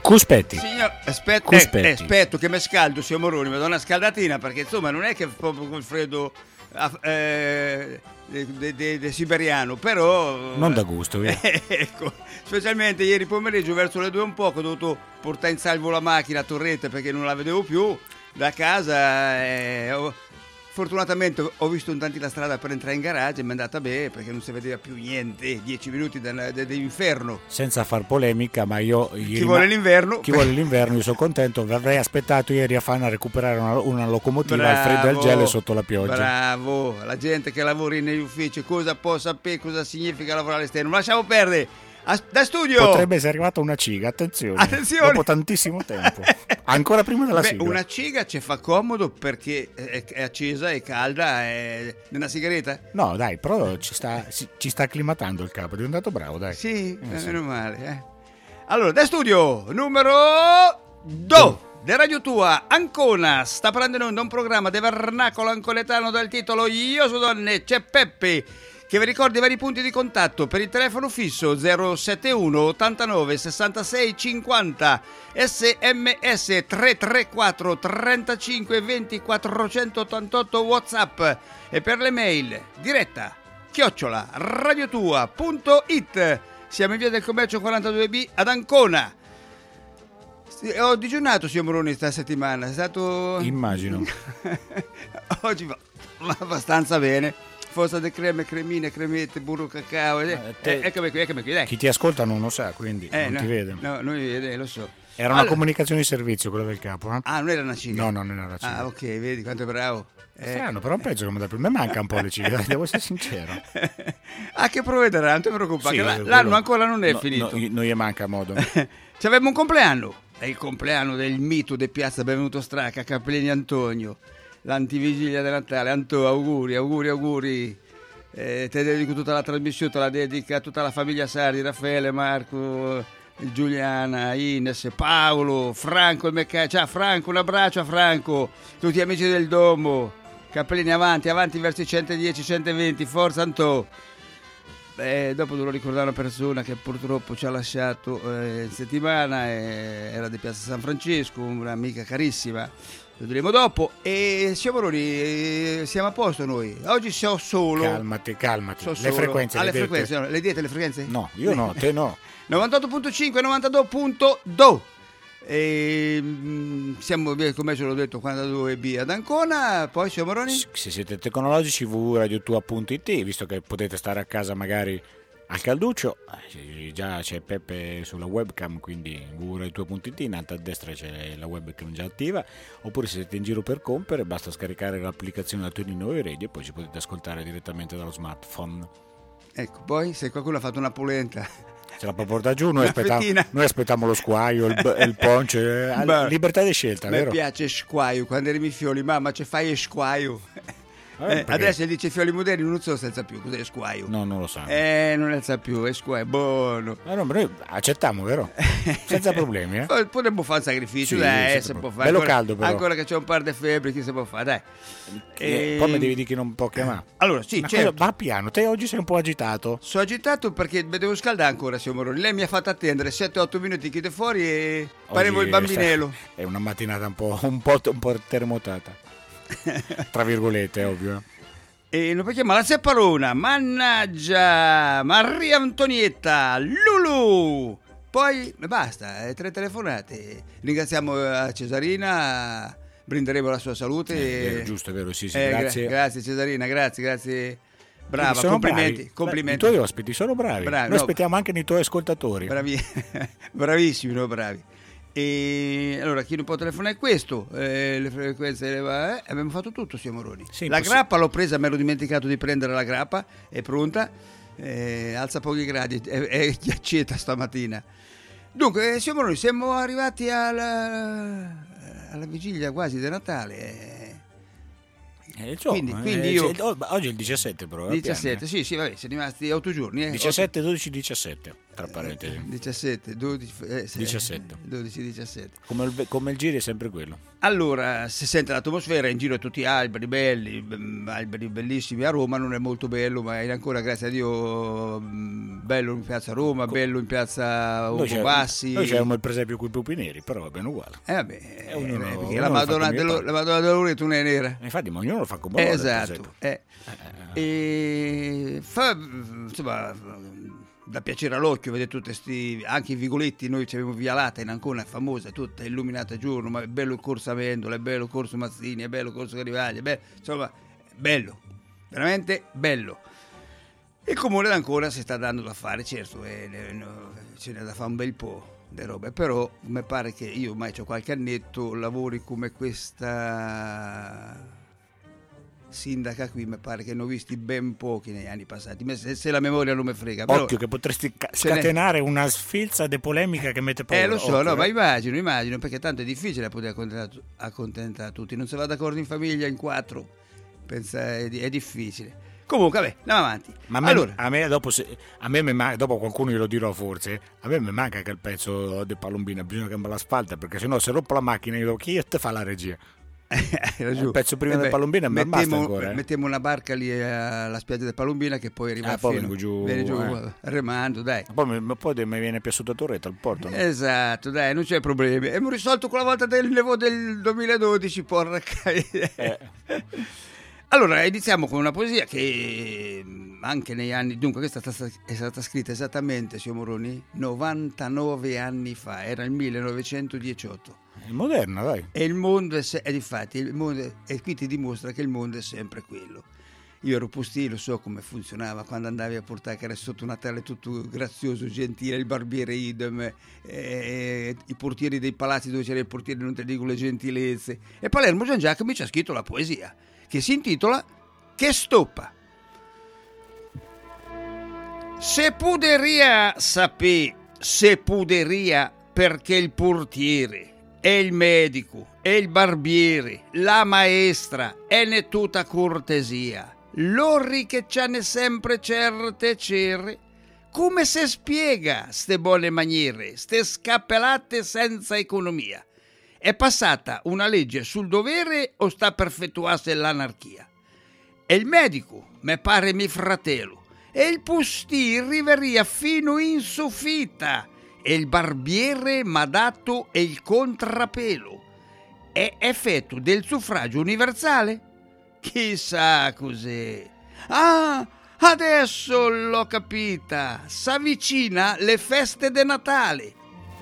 Cuspetti. Signor, aspetta, Cuspetti. aspetto che mi scaldo, signor Moroni, mi do una scaldatina perché insomma non è che proprio col freddo siberiano, però Non da gusto, via. ecco, specialmente ieri pomeriggio verso le 2 un po' che ho dovuto portare in salvo la macchina a Torrette perché non la vedevo più da casa. Fortunatamente ho visto in tanti la strada per entrare in garage e mi è andata bene perché non si vedeva più niente, 10 minuti dell'inferno. Senza far polemica, ma io Chi vuole l'inverno? Chi vuole l'inverno, io sono contento. Avrei aspettato ieri a Fana a recuperare una locomotiva al freddo e al gelo e sotto la pioggia. Bravo, la gente che lavora negli uffici cosa può sapere cosa significa lavorare all'esterno? Ma lasciamo perdere. Da studio potrebbe essere arrivata una ciga, attenzione, dopo tantissimo tempo, ancora prima della sigla. Una ciga ci fa comodo perché è accesa, è calda, è nella sigaretta. No dai, però ci sta acclimatando il capo, è diventato bravo, dai. Sì, meno male. Allora, da studio numero 2 di Radio Tua, Ancona, sta prendendo un programma di vernacolo ancoletano dal titolo Io su donne, c'è Peppe, che vi ricordi i vari punti di contatto per il telefono fisso 071 89 66 50, sms 334 35 20 488, WhatsApp e per le mail diretta @radiotua.it. Siamo in via del Commercio 42B ad Ancona. Ho digiunato, signor Moroni, sta settimana, è stato... Immagino. Oggi va abbastanza bene. Forza di creme, cremine, cremette, burro cacao. Eccomi qui, dai. Chi ti ascolta non lo sa, quindi non ti vede. No, non mi vede, lo so. Era una comunicazione di servizio quella del capo. Ah, non era una ciga? No, non era una ciga. Ah, ok, vedi quanto è bravo. Strano, però peggio come da prima. Me manca un po' le cighe, devo essere sincero. Che provvederà, non ti preoccupare, Sì, l'anno ancora non è finito. Non gli manca modo. Ci avevamo un compleanno. È il compleanno del mito di Piazza Benvenuto Stracca, Cappellini Antonio. L'antivigilia di Natale. Auguri. Te dedico tutta la trasmissione, te la dedica a tutta la famiglia Sardi, Raffaele, Marco, Giuliana, Ines, Paolo, Franco, il meccanico. Ciao Franco, un abbraccio a Franco, tutti gli amici del Domo. Cappellini avanti verso i 110, 120, forza Antò. Dopo devo ricordare una persona che purtroppo ci ha lasciato in settimana, era di Piazza San Francesco, un'amica carissima, lo diremo dopo. E siamo Moroni, siamo a posto noi. Oggi so solo. Calmati. So Le frequenze. Le frequenze, no, le diete le frequenze? No, io no, te no. 98.5 e 92.2. Siamo via come ce l'ho detto 42B ad Ancona. Poi siamo Moroni. Se siete tecnologici, www.radiotua.it, visto che potete stare a casa magari al calduccio, già c'è Peppe sulla webcam, quindi www.radiotua.it, in alto a destra c'è la webcam già attiva, oppure se siete in giro per compiere basta scaricare l'applicazione da Torino Radio e poi ci potete ascoltare direttamente dallo smartphone. Ecco, poi se qualcuno ha fatto una polenta ce la può portare giù, noi aspettiamo lo squaio, il ponce, libertà di scelta, vero? Mi piace squaio, quando eri mi fioli, mamma ci fai squaio. Adesso dice fioli moderni, non so se sa più cos'è squaio. No, non lo sa. Non lo sa più, è squaio, buono. No, ma noi accettiamo, vero? Senza problemi, Potremmo fare un sacrificio, sì, dai, se può fare. Bello ancora, caldo però. Ancora che c'è un par di febbri, chi si può fare, dai. Poi mi devi dire che non può chiamare. Allora, sì, certo. Va piano, te oggi sei un po' agitato. Sono agitato perché mi devo scaldare ancora, signor Moroni. Lei mi ha fatto attendere 7-8 minuti, chiude fuori e parevo il bambinello. È una mattinata un po' terremotata. Tra virgolette, ovvio. E lo puoi chiamare la Zeppalona, mannaggia, Maria Antonietta, Lulu. Poi basta, 3 telefonate. Ringraziamo a Cesarina, brinderemo la sua salute. Giusto, è vero, sì, grazie. Grazie Cesarina, grazie. Brava, complimenti. I tuoi ospiti sono bravi. Noi aspettiamo anche i tuoi ascoltatori. Bravissimi, no, bravi. E allora chi non può telefonare è questo, le frequenze abbiamo fatto tutto, signor Moroni. Sì, la grappa l'ho presa, mi ero dimenticato di prendere la grappa, è pronta, alza pochi gradi, è ghiaccetta stamattina. Dunque, signor Moroni, siamo arrivati alla vigilia quasi di Natale. Quindi io oggi è il 17 però. 17, sì, vabbè, siamo rimasti 8 giorni. 17, 12, 17. tra parentesi. 17, 12, 17. 12-17. Come il giro è sempre quello. Allora, si sente l'atmosfera, in giro tutti alberi belli, alberi bellissimi. A Roma non è molto bello, ma è ancora, grazie a Dio, bello in piazza Roma, bello in piazza Ugo Bassi. Noi c'avevamo il presepio con i pupi neri, però va bene uguale. Perché la Madonna della Loreto non è nera. Infatti, ma ognuno lo fa come vuole. Esatto. E fa, insomma, da piacere all'occhio vedere tutti anche i vigoletti. Noi abbiamo Via Lata in Ancona, famosa, tutta illuminata a giorno, ma è bello il corso Amendola, è bello il corso Mazzini, è bello il corso Garibaglia, insomma, bello, veramente bello. Il comune d'Ancona si sta dando da fare, certo, ce n'è da fare un bel po' di robe, però mi pare che io ormai ho qualche annetto, lavori come questa sindaca qui, mi pare che ne ho visti ben pochi negli anni passati, se la memoria non mi frega. Occhio però, che potresti scatenare una sfilza di polemica che mette paura. Lo so, occhio, no, ma immagino, perché tanto è difficile poter accontentare tutti, non si va d'accordo in famiglia in 4, pensa, è difficile. Comunque, vabbè, andiamo avanti. Ma a me dopo qualcuno glielo dirò forse, a me mi manca che il pezzo di Palombina, bisogna cambiare l'asfalto, perché sennò se rompo la macchina io chi te fa la regia? Il pezzo prima del Palombina mi basta ancora. Mettiamo una barca lì alla spiaggia del Palombina che poi arriva viene giù remando, dai. Poi mi viene piaciuta Torretta al porto, no? Esatto, dai, non c'è problemi. Abbiamo risolto quella volta del nevo del 2012, porca. Allora, iniziamo con una poesia che anche negli anni, dunque questa è stata scritta esattamente, signor Moroni, 99 anni fa, era il 1918. È moderna, dai. E il mondo difatti, e qui ti dimostra che il mondo è sempre quello. Io ero postino, so come funzionava quando andavi a portare, che era sotto Natale tutto grazioso, gentile, il barbiere idem, i portieri dei palazzi dove c'era il portiere, non ti dico le gentilezze. E Palermo Gian Giacomi ci ha scritto la poesia che si intitola Che stoppa. Se puderia sapere, se puderia, perché il portiere e il medico e il barbiere, la maestra e ne tutta cortesia, l'orri che c'hanne sempre certe cere, come se spiega ste buone maniere, ste scappellate senza economia? È passata una legge sul dovere o sta per effettuarsi l'anarchia? E il medico, me pare mi fratello, e il pustì riveria fino in soffitta, e il barbiere m'ha dato il contrapelo. È effetto del suffragio universale? Chissà cos'è. Ah, adesso l'ho capita, s'avvicina le feste de Natale.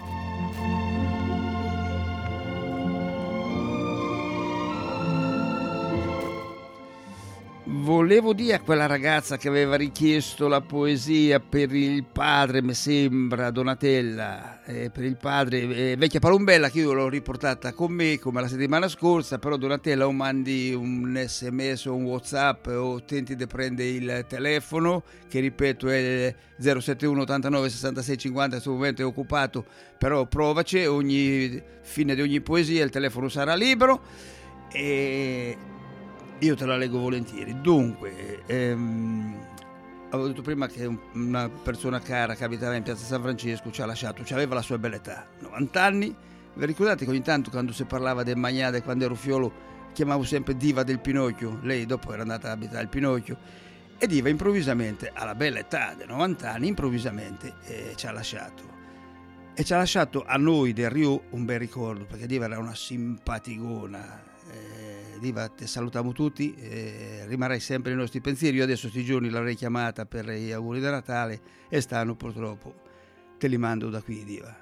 Volevo dire a quella ragazza che aveva richiesto la poesia per il padre, mi sembra, Donatella, per il padre, vecchia Palombella, che io l'ho riportata con me come la settimana scorsa, però Donatella o mandi un sms o un WhatsApp o tenti di prendere il telefono, che ripeto è 071 89 66 50, in questo momento è occupato, però provaci, ogni fine di ogni poesia il telefono sarà libero e io te la leggo volentieri. Dunque, avevo detto prima che una persona cara che abitava in piazza San Francesco ci ha lasciato, aveva la sua bella età, 90 anni. Vi ricordate che ogni tanto quando si parlava del Magnade, quando ero fiolo, chiamavo sempre Diva del Pinocchio? Lei dopo era andata ad abitare il Pinocchio. E Diva improvvisamente, alla bella età dei 90 anni, improvvisamente ci ha lasciato. E ci ha lasciato a noi del Rio un bel ricordo, perché Diva era una simpaticona. Diva, ti salutiamo tutti, rimarrai sempre nei nostri pensieri. Io adesso questi giorni l'avrei chiamata per gli auguri di Natale e stanno purtroppo, te li mando da qui, Diva.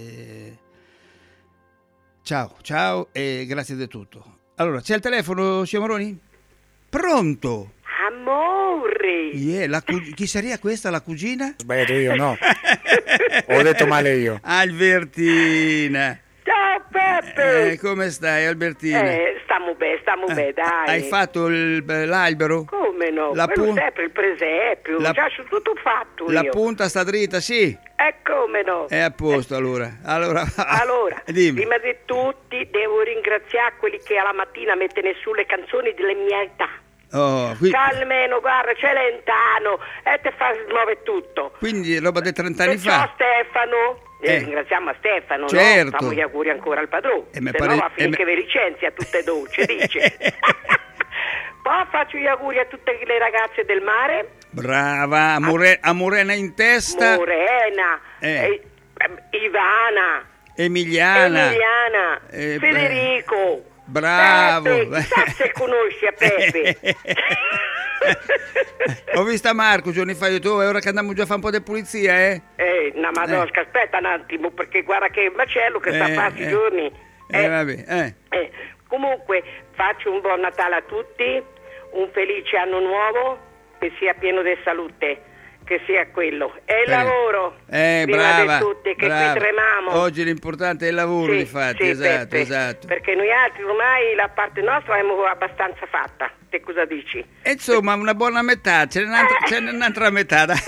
Ciao e grazie di tutto. Allora, c'è il telefono, signor Moroni? Pronto? Amore! Chi sarebbe questa, la cugina? Sbagliato io, no? Ho detto male io. Albertina! Ciao Peppe! Come stai, Albertina? Stiamo bene, dai. Hai fatto l'albero? Come no? Quello sempre il presepio, già su tutto fatto la io. Punta sta dritta, sì? Come no? È a posto allora. Allora, dimmi. prima di tutti devo ringraziare quelli che alla mattina mettono su le canzoni delle mie età. C'ha almeno, guarda, Celentano e te fa smuovere tutto. Quindi roba dei 30 anni fa. Ciao Stefano. Ringraziamo a Stefano, certo. No? Facciamo gli auguri ancora al padrone, se no va a finire che vi licenzia tutte e dolci, dice. Poi faccio gli auguri a tutte le ragazze del mare. Brava, a Morena in testa. Morena, Ivana, Emiliana, Federico. Bravo. Peppe, chissà se conosci a Peppe. Ho visto Marco giorni fa, io tu, ora che andiamo già a fare un po' di pulizia, no, Madosca, aspetta un attimo, perché guarda che macello che sta a fare questi giorni. Vabbè. Comunque, faccio un buon Natale a tutti, un felice anno nuovo, che sia pieno di salute, che sia quello. E il lavoro, prima brava, di tutti, che brava. qui tremiamo. Oggi l'importante è il lavoro, difatti, sì, esatto, Peppe, esatto. Perché noi altri ormai la parte nostra l'abbiamo abbastanza fatta. Te cosa dici? E insomma, una buona metà, ce n'è un'altra metà, dai.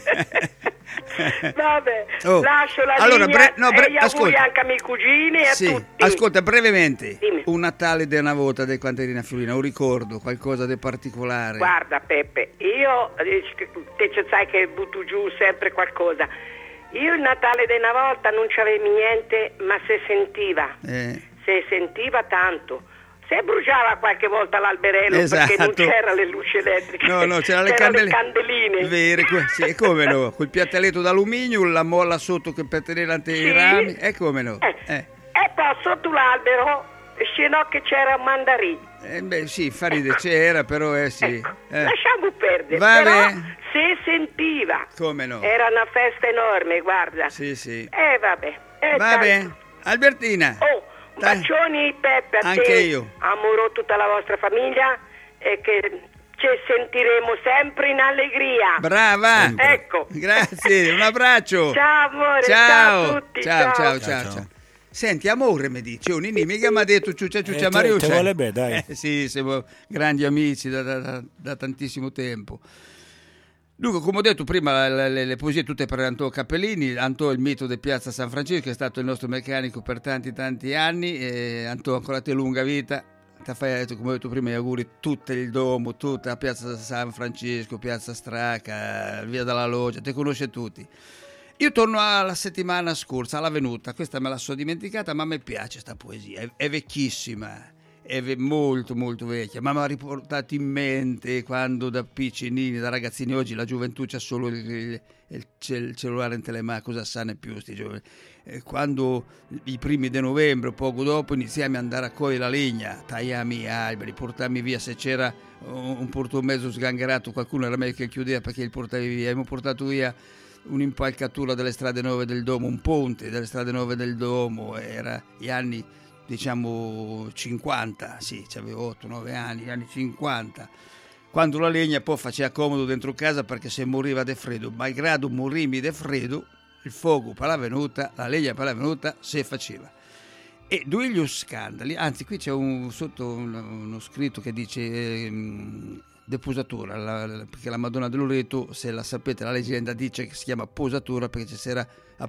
Vabbè, lascio la allora, linea e gli auguri ascolta. anche ai miei cugini e a tutti. Ascolta, brevemente, Dimmi. un Natale di una volta del Quanterina Fiorina, un ricordo, qualcosa di particolare. Guarda Peppe, io te sai che butto giù sempre qualcosa. Io il Natale di una volta non c'avevo niente, ma si sentiva tanto. Se bruciava qualche volta l'alberello, perché non c'erano le luci elettriche, no, c'erano le candeline. Vere, sì, come no, quel piattelletto d'alluminio, la molla sotto che per tenere i rami, e come no. E poi sotto l'albero, se no che c'era un mandarino. Sì, faride c'era, però sì. Ecco, lasciamo perdere, Vabbè. però si sentiva. Come no. Era una festa enorme, guarda. Sì. Vabbè. Albertina. Bacioni Peppe, a anche te, io. amoro tutta la vostra famiglia e che ci sentiremo sempre in allegria. Brava. Sempre. Ecco. Grazie, un abbraccio. Ciao amore, ciao a tutti. Ciao. Senti, amore, mi dice, Nini mica mi ha detto ciuccia Mariuccia. Te vuole bene, dai. Sì, siamo grandi amici da tantissimo tempo. Dunque, come ho detto prima, le poesie tutte per Antò Cappellini. Antò, il mito di Piazza San Francesco, che è stato il nostro meccanico per tanti anni. Antò, ancora te lunga vita. Ti fai, come ho detto prima, gli auguri tutto il domo, tutta la Piazza San Francesco, Piazza Straca, Via della Loggia, te conosce tutti. Io torno alla settimana scorsa, alla venuta. Questa me la sono dimenticata, ma mi piace sta poesia, è vecchissima. È molto vecchia, ma mi ha riportato in mente quando da piccinini, da ragazzini, oggi la gioventù c'ha solo il cellulare in telematico, cosa sanno più sti giovani. Quando i primi di novembre, poco dopo, iniziamo ad andare a cogliere la legna, tagliamo gli alberi, portarmi via, se c'era un portomezzo sgangherato, qualcuno era meglio che chiudeva perché li portavi via. Abbiamo portato via un'impalcatura delle strade nuove del Domo, un ponte delle strade nuove del Domo, era gli anni, diciamo 50, sì, avevo 8-9 anni, gli anni 50, quando la legna poi faceva comodo dentro casa perché se moriva di freddo, malgrado morimi di freddo, il fuoco per la venuta, la legna per la venuta si faceva. E due gli scandali, anzi qui c'è sotto uno scritto che dice deposatura, perché la Madonna del Loreto, se la sapete, la leggenda dice che si chiama posatura perché ci si era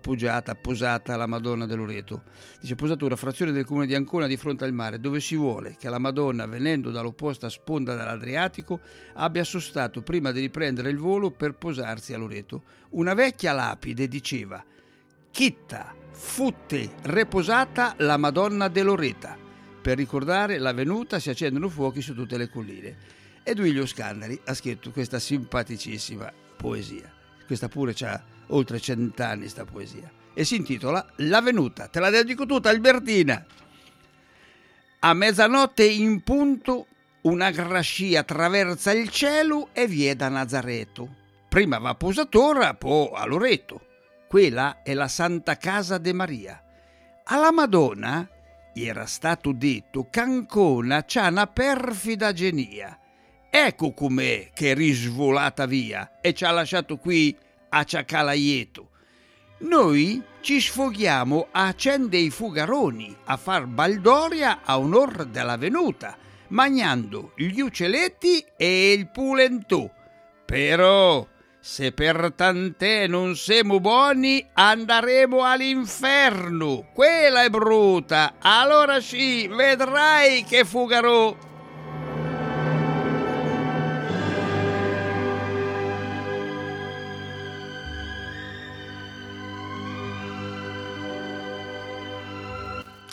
posata la Madonna del Loreto. Dice posatura, frazione del comune di Ancona di fronte al mare, dove si vuole che la Madonna, venendo dall'opposta sponda dell'Adriatico, abbia sostato prima di riprendere il volo per posarsi a Loreto. Una vecchia lapide diceva: chitta, futte, reposata la Madonna de Loreta. Per ricordare la venuta si accendono fuochi su tutte le colline. E Duilio Scandali ha scritto questa simpaticissima poesia. Questa pure c'ha oltre 100 anni sta poesia. E si intitola La venuta. Te la dedico tutta, Albertina. A mezzanotte in punto una grascia attraversa il cielo e vie da Nazareto. Prima va a Posatora, poi a Loreto. Quella è la Santa Casa de Maria. Alla Madonna era stato detto che Ancona c'ha una perfida genia. Ecco com'è che è risvolata via e ci ha lasciato qui a Ciacalaieto. Noi ci sfoghiamo a accendere i fugaroni, a far baldoria a onor della venuta, mangiando gli uccelletti e il pulentù. Però, se per tant'è non siamo buoni, andremo all'inferno. Quella è brutta. Allora sì, vedrai che fugarò.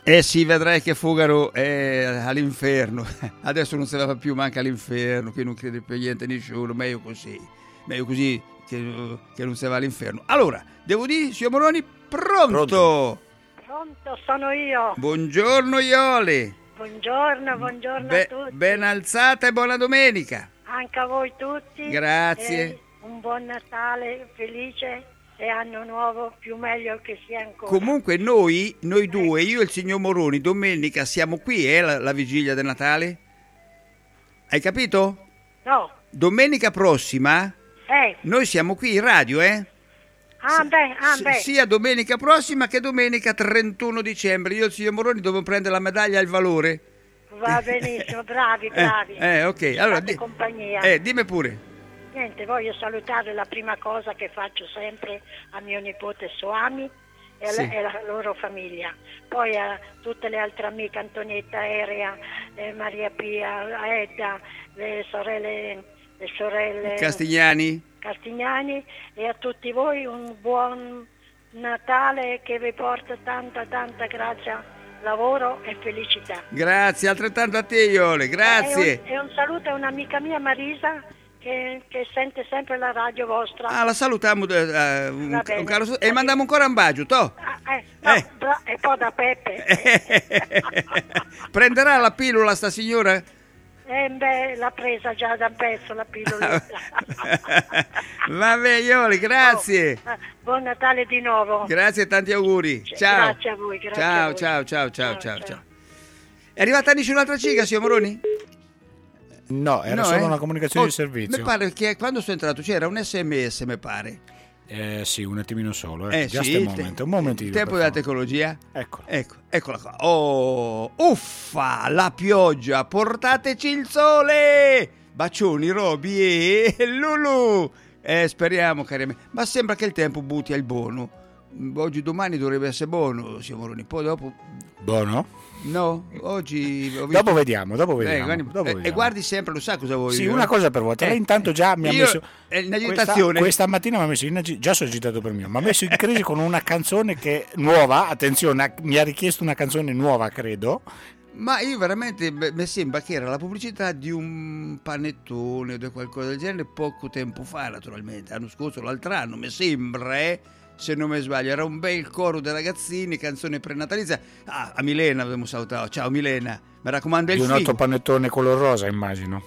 Sì, vedrai che Fugaro è all'inferno. Adesso non se la fa più, manca all'inferno, che non crede più niente nessuno. Meglio così che non se va all'inferno. Allora, devo dire, signor Moroni, pronto? Pronto, sono io. Buongiorno Iole. Buongiorno a tutti. Ben alzata e buona domenica. Anche a voi tutti. Grazie. Un buon Natale felice e anno nuovo più meglio che sia ancora. Comunque noi due, io e il signor Moroni, domenica siamo qui, la vigilia del Natale? Hai capito? No. Domenica prossima noi siamo qui in radio, sia domenica prossima che domenica 31 dicembre. Io e il signor Moroni dobbiamo prendere la medaglia al valore. Va benissimo, bravi. Ok, allora compagnia. Dimmi pure. Niente, voglio salutare la prima cosa che faccio sempre a mio nipote Soami e la loro famiglia. Poi a tutte le altre amiche, Antonietta, Aerea, Maria Pia, Edda, le sorelle Castignani, e a tutti voi un buon Natale che vi porta tanta grazia, lavoro e felicità. Grazie, altrettanto a te Iole, grazie. E un saluto a un'amica mia, Marisa, che sente sempre la radio vostra. La salutiamo un caro e mandiamo ancora un bacio, to? E poi da Peppe. Prenderà la pillola sta signora? L'ha presa già da un pezzo la pillola. Vabbè Iole, grazie. Buon Natale di nuovo. Grazie e tanti auguri. Ciao. Grazie a voi. Ciao. È arrivata anche un'altra ciga, signor Moroni? No, era solo una comunicazione di servizio. Mi pare che quando sono entrato c'era un SMS, mi pare. Sì, un attimino solo. Un momentino. Il tempo della tecnologia. Eccola qua. Oh, uffa, la pioggia, portateci il sole. Bacioni, Roby e Lulu. Speriamo, cari amici. Ma sembra che il tempo butti al buono. Oggi, domani dovrebbe essere buono, signor Moroni. Poi dopo... Buono? No, oggi ho visto... Dopo vediamo. E guardi sempre, lo sa cosa vuoi. Sì, una cosa per volta. Lei intanto già mi ha messo in agitazione. Questa mattina mi ha messo già sono agitato per mio. Mi ha messo in crisi con una canzone che nuova, attenzione, mi ha richiesto una canzone nuova, credo. Ma io veramente mi sembra che era la pubblicità di un panettone o di qualcosa del genere poco tempo fa, naturalmente, l'anno scorso, l'altro anno, mi sembra, se non mi sbaglio, era un bel coro dei ragazzini, canzone prenatalizia. A Milena abbiamo salutato. Ciao Milena, mi raccomando il figo. Di un altro panettone color rosa, immagino.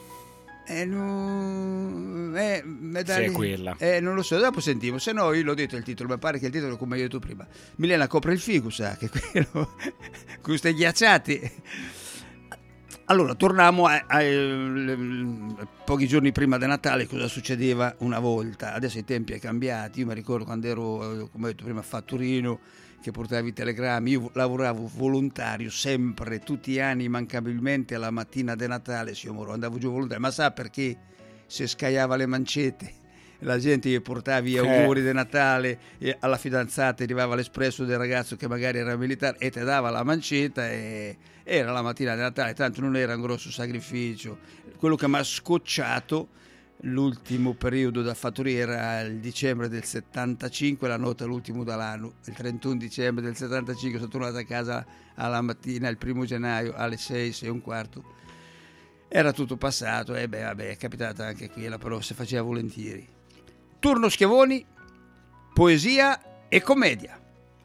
Sì, è quella. Non lo so, dopo sentiamo. Se no, io l'ho detto il titolo, mi pare che il titolo come hai detto prima. Milena copre il figo, sa che quello con questi ghiacciati. Allora, torniamo a pochi giorni prima di Natale, cosa succedeva una volta. Adesso i tempi sono cambiati. Io mi ricordo quando ero, come ho detto prima, a Fattorino, che portavo i telegrammi. Io lavoravo volontario sempre, tutti gli anni, immancabilmente alla mattina di Natale, signor Moro, andavo giù volontario. Ma sa perché? Se scagliava le mancette, la gente gli portava gli auguri di Natale, e alla fidanzata arrivava l'espresso del ragazzo che magari era militare e ti dava la mancetta, e era la mattina di Natale, tanto non era un grosso sacrificio. Quello che mi ha scocciato l'ultimo periodo da fattoria era il dicembre del 75, la notte l'ultimo dall'anno, il 31 dicembre del 75 sono tornato a casa alla mattina, il 1 gennaio alle 6:15. Era tutto passato, è capitata anche qui, però si faceva volentieri. Turno Schiavoni, poesia e commedia.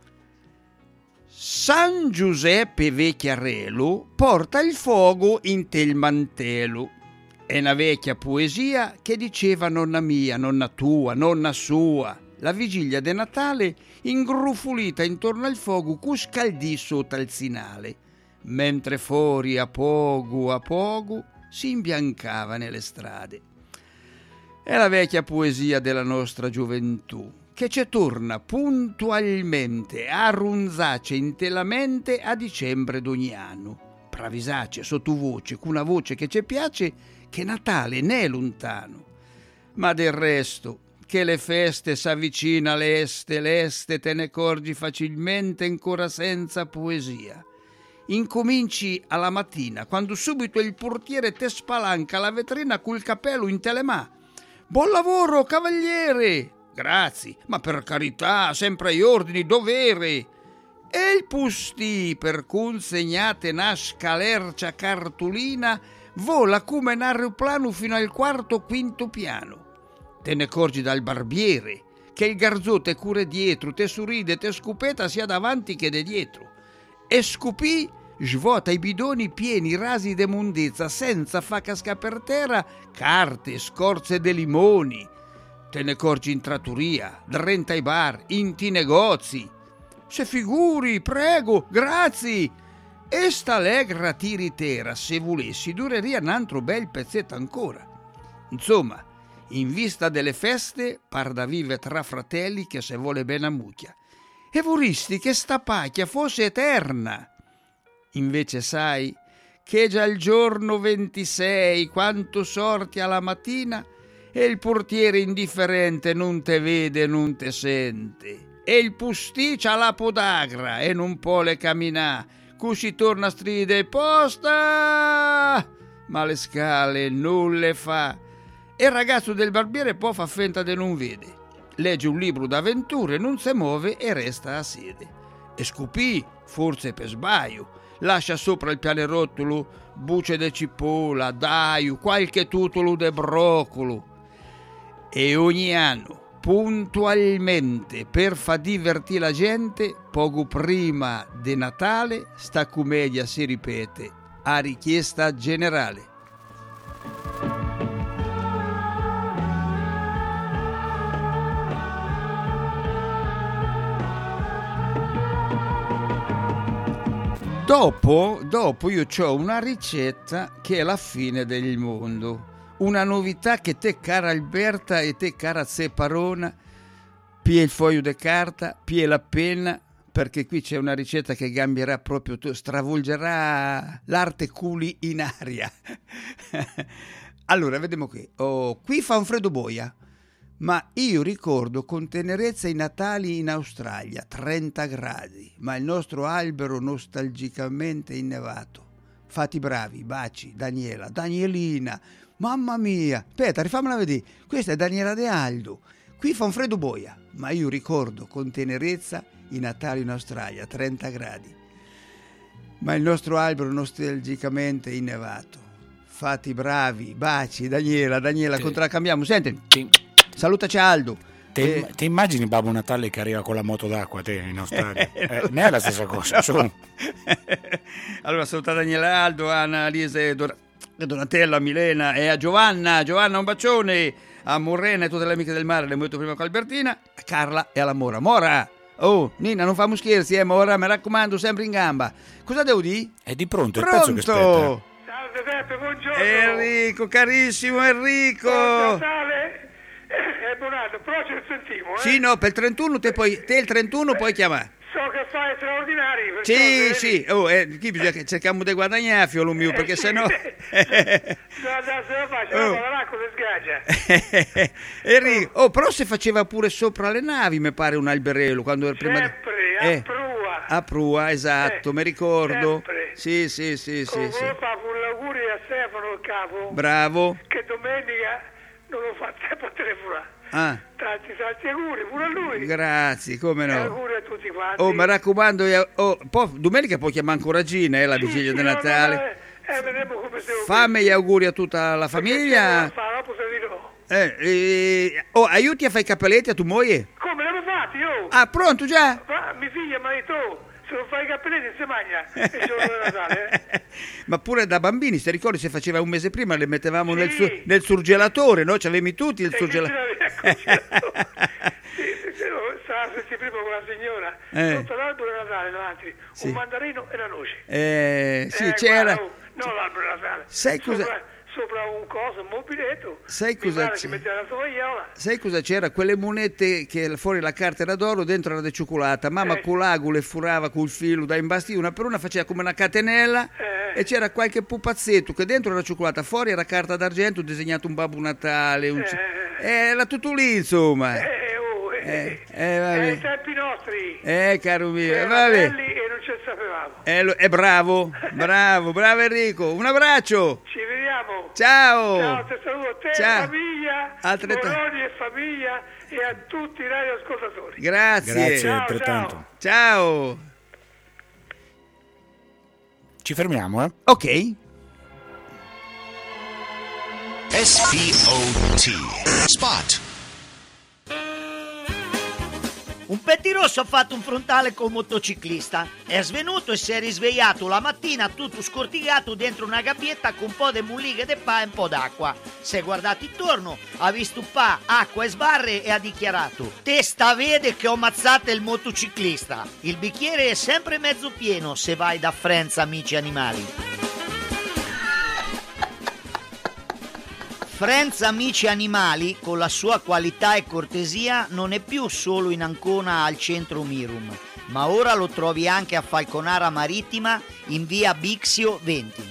San Giuseppe Vecchiarello porta il fuoco in tel mantello. È una vecchia poesia che diceva nonna mia, nonna tua, nonna sua. La vigilia di Natale ingrufulita intorno al fuoco cu scaldì sotto al zinale, mentre fuori a poco si imbiancava nelle strade. È la vecchia poesia della nostra gioventù, che ci torna puntualmente a runzace intelamente a dicembre d'ogni anno. Pravisace sottovoce, con una voce che ci piace, che Natale ne è lontano. Ma del resto, che le feste s'avvicina l'este te ne accorgi facilmente ancora senza poesia. Incominci alla mattina, quando subito il portiere te spalanca la vetrina col cappello in telemà. Buon lavoro, cavaliere! Grazie, ma per carità, sempre agli ordini, dovere! E il pustì per consegnate una scalercia cartolina vola come un aeroplano fino al quarto o quinto piano. Te ne accorgi dal barbiere che il garzotto è cure dietro, te sorride, te scupetta sia davanti che da dietro. E scupì svuota i bidoni pieni rasi de mondezza senza fa casca per terra carte, scorze de limoni. Te ne accorgi in trattoria, drenta ai bar, in ti negozi. Se figuri, prego, grazie. E sta allegra tiritera, se volessi, dureria un altro bel pezzetto ancora. Insomma, in vista delle feste, par da vive tra fratelli che se vuole bene a mucchia. E vorristi che sta pacchia fosse eterna. Invece sai che già il giorno 26, quanto sorti alla mattina, e il portiere indifferente non te vede, non te sente. E il pustì c'ha la podagra e non può le camminà, così torna a stride posta, ma le scale non le fa. E il ragazzo del barbiere poi fa finta di non vede, legge un libro d'avventure, non si muove e resta a sede. E scupì, forse per sbaglio, lascia sopra il pianerottolo bucce de cipolla, d'aglio, qualche tutolo de broccolo. E ogni anno, puntualmente, per fa divertire la gente, poco prima di Natale, sta commedia si ripete a richiesta generale. Dopo io ho una ricetta che è la fine del mondo. Una novità che te, cara Alberta, e te, cara Zeparona, pie il foglio di carta, pie la penna, perché qui c'è una ricetta che cambierà proprio, stravolgerà l'arte culinaria. Allora, vediamo qui. Qui fa un freddo boia, ma io ricordo con tenerezza i Natali in Australia, 30 gradi, ma il nostro albero nostalgicamente innevato. Fatti bravi, baci, Daniela, Danielina. Mamma mia, aspetta, rifammela vedere. Questa è Daniela De Aldo. Qui fa un freddo boia, ma io ricordo con tenerezza i Natali in Australia, 30 gradi. Ma il nostro albero nostalgicamente innevato. Fatti bravi, baci, Daniela, contraccambiamo. Senti, salutaci Aldo. Ti immagini Babbo Natale che arriva con la moto d'acqua te in Australia? Ne è la stessa cosa. Allora saluta Daniela, Aldo, Anna, Lise, Donatella, Milena e a Giovanna, un bacione, a Morena e tutte le amiche del mare, le molto prima con Albertina, a Carla e alla Mora. Oh, Nina, non famo scherzi, Mora, mi raccomando, sempre in gamba. Cosa devo dire? È di pronto il pezzo che aspetta. Salve Peppe, buongiorno. Enrico, carissimo Enrico. Natale è buon anno, però ce ne sentiamo, Sì, no, per il 31 te il 31 puoi chiamare. So che fai straordinari. Sì. Qui bisogna che cerchiamo di guadagnare, fiolo mio, perché sennò... se la faccio, l'acqua si sgaggia. Enrico, però se faceva pure sopra le navi, mi pare un alberello. Quando Sempre, a prua. A prua, esatto, mi ricordo. Sempre. Sì. Volevo fare un augurio a Stefano, il capo. Bravo. Che domenica non lo fa tempo a telefonare. Tanti auguri pure a lui. Grazie, come no. Auguri a tutti quanti. Mi raccomando, domenica puoi chiamare ancora Gina, la vigilia di Natale. Vedremo come se Fammi gli auguri a tutta la famiglia. Aiuti a fare i cappelletti a tua moglie. Come l'abbiamo fatti io? Pronto già? Mia figlia mi ha detto, se non fai i cappelletti si mangia il giorno di Natale. Ma pure da bambini, se ricordi, se faceva un mese prima le mettevamo nel surgelatore, no? C'avevi tutti il surgelatore. Stava prima con la signora, sotto l'albero di Natale, davanti, un mandarino e la noce. C'era. Non l'albero di Natale. Sai cosa? Sopra un coso, un mobiletto. Sai cosa c'era? Quelle monete che fuori la carta era d'oro, dentro era di cioccolata. Mamma con l'ago le furava col filo da imbastire, una per una faceva come una catenella e c'era qualche pupazzetto che dentro era cioccolata, fuori era carta d'argento, disegnato un Babbo Natale. Era tutto lì, insomma. Ai tempi nostri. Caro mio, vabbè. E non ce sapevamo. Bravo Enrico, un abbraccio. Ci vediamo. Ciao, te saluto a te, famiglia, Moroni e famiglia e a tutti i radioascoltatori. Grazie altrettanto. Ciao. Ci fermiamo, eh? Ok. SPOT Spot. Un pettirosso ha fatto un frontale col motociclista. È svenuto e si è risvegliato la mattina tutto scorticato dentro una gabbietta con un po' di mullighe di pa e un po' d'acqua. Si è guardato intorno, ha visto pa, acqua e sbarre e ha dichiarato: testa vede che ho ammazzato il motociclista. Il bicchiere è sempre mezzo pieno se vai da Friends Amici Animali. Friends Amici Animali, con la sua qualità e cortesia, non è più solo in Ancona al centro Mirum, ma ora lo trovi anche a Falconara Marittima in via Bixio 20.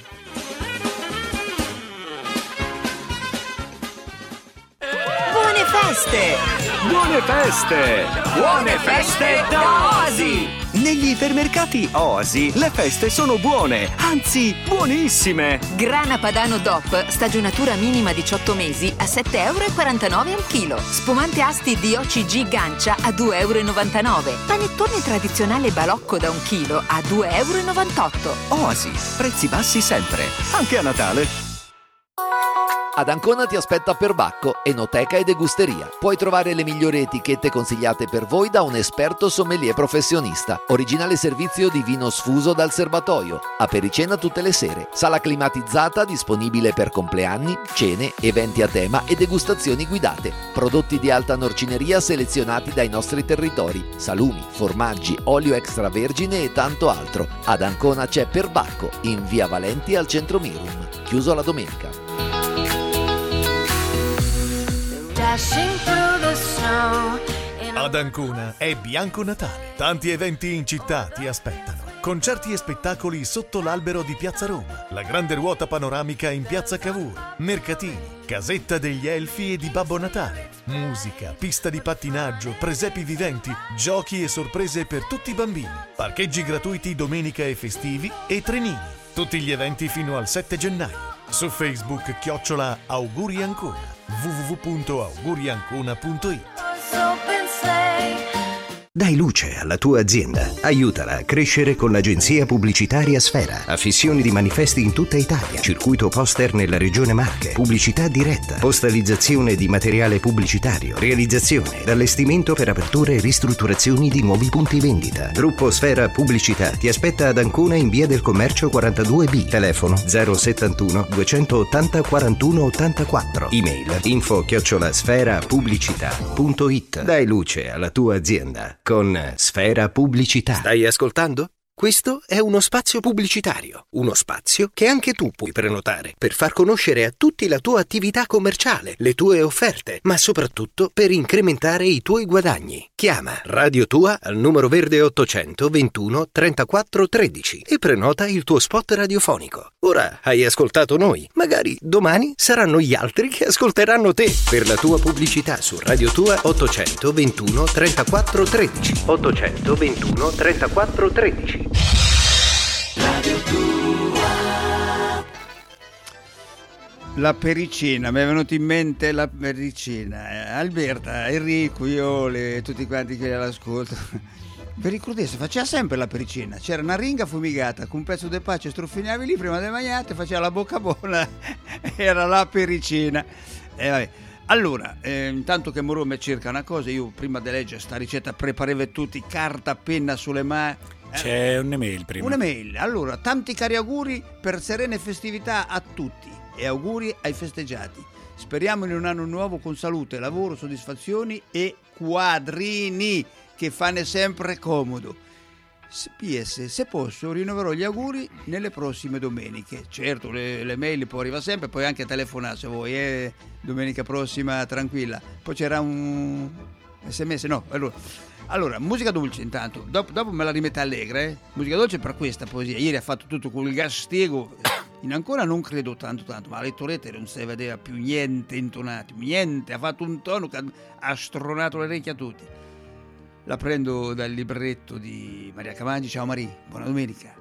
Buone feste! Buone feste! Buone feste da Oasi! Negli ipermercati Oasi le feste sono buone, anzi buonissime! Grana Padano DOP, stagionatura minima 18 mesi a 7,49 € al chilo. Spumante Asti di OCG Gancia a 2,99 €. Panettone tradizionale Balocco da 1 chilo a 2,98 €. Oasi, prezzi bassi sempre, anche a Natale. Ad Ancona ti aspetta Perbacco, enoteca e degusteria. Puoi trovare le migliori etichette consigliate per voi da un esperto sommelier professionista. Originale servizio di vino sfuso dal serbatoio. Apericena tutte le sere. Sala climatizzata disponibile per compleanni, cene, eventi a tema e degustazioni guidate. Prodotti di alta norcineria selezionati dai nostri territori. Salumi, formaggi, olio extravergine e tanto altro. Ad Ancona c'è Perbacco, in via Valenti al centro Mirum. Chiuso la domenica. Ad Ancona è Bianco Natale. Tanti eventi in città ti aspettano. Concerti e spettacoli sotto l'albero di Piazza Roma, la grande ruota panoramica in Piazza Cavour, mercatini, casetta degli Elfi e di Babbo Natale, musica, pista di pattinaggio, presepi viventi, giochi e sorprese per tutti i bambini, parcheggi gratuiti domenica e festivi e trenini. Tutti gli eventi fino al 7 gennaio. Su Facebook @Auguri Ancona, www.auguriancona.it. Dai luce alla tua azienda. Aiutala a crescere con l'agenzia pubblicitaria Sfera. Affissioni di manifesti in tutta Italia. Circuito poster nella regione Marche. Pubblicità diretta. Postalizzazione di materiale pubblicitario. Realizzazione ed allestimento per aperture e ristrutturazioni di nuovi punti vendita. Gruppo Sfera Pubblicità ti aspetta ad Ancona in via del Commercio 42B. Telefono 071 280 41 84. Email info@sferapubblicità.it. Dai luce alla tua azienda con Sfera Pubblicità. Stai ascoltando? Questo è uno spazio pubblicitario, uno spazio che anche tu puoi prenotare per far conoscere a tutti la tua attività commerciale, le tue offerte, ma soprattutto per incrementare i tuoi guadagni. Chiama Radio Tua al numero verde 800 21 34 13 e prenota il tuo spot radiofonico. Ora hai ascoltato noi, magari domani saranno gli altri che ascolteranno te. Per la tua pubblicità su Radio Tua 800 21 34 13. 800 21 34 13. La pericena, mi è venuto in mente la pericena. Alberta, Enrico, io tutti quanti che all'ascolto. Vi ricordate, faceva sempre la pericena. C'era una ringa fumigata con un pezzo di pace, struffinavi lì prima di mangiare, faceva la bocca buona, era la pericena. Vabbè. Allora, intanto che Morome cerca una cosa, io prima di leggere sta ricetta preparevo tutti carta, penna sulle mani. C'è un'email prima. Un'email. Allora, tanti cari auguri per serene festività a tutti e auguri ai festeggiati. Speriamo in un anno nuovo con salute, lavoro, soddisfazioni e quadrini che fanno sempre comodo. PS, se posso rinnoverò gli auguri nelle prossime domeniche. Certo, le mail poi arriva sempre, poi anche telefonare se vuoi, domenica prossima tranquilla. Poi c'era un SMS, no, allora, musica dolce intanto, dopo me la rimette allegra, musica dolce per questa poesia. Ieri ha fatto tutto con il Gastiego, in ancora non credo tanto, ma a lettorette non si vedeva più niente intonato, niente, ha fatto un tono che ha stronato le orecchie a tutti. La prendo dal libretto di Maria Cavangi. Ciao Maria, buona domenica.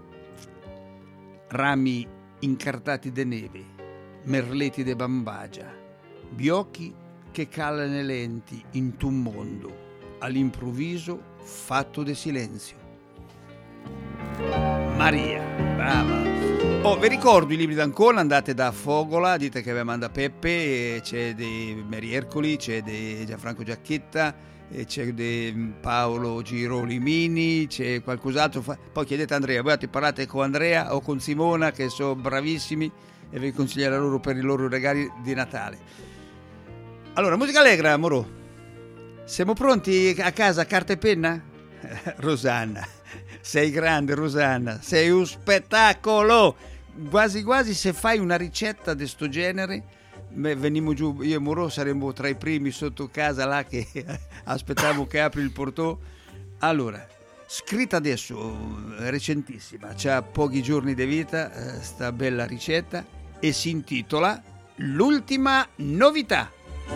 Rami incartati de neve, merleti de bambagia, biocchi che calano lenti in tu mondo, all'improvviso fatto de silenzio. Maria, brava. Vi ricordo i libri d'Ancona, andate da Fogola, dite che vi manda Peppe, c'è di Mary Ercoli, c'è di Gianfranco Giacchetta, c'è di Paolo Girolimini, c'è qualcos'altro, poi chiedete a Andrea, voi parlate con Andrea o con Simona che sono bravissimi e vi consiglierà loro per i loro regali di Natale. Allora, musica allegra, Moro, siamo pronti a casa, carta e penna? Rosanna, sei grande Rosanna, sei un spettacolo! Quasi quasi se fai una ricetta di sto genere venimo giù, io e Moro saremmo tra i primi sotto casa là che aspettavamo che apri il portò. Allora, scritta adesso, recentissima, c'ha pochi giorni di vita sta bella ricetta e si intitola L'ultima novità.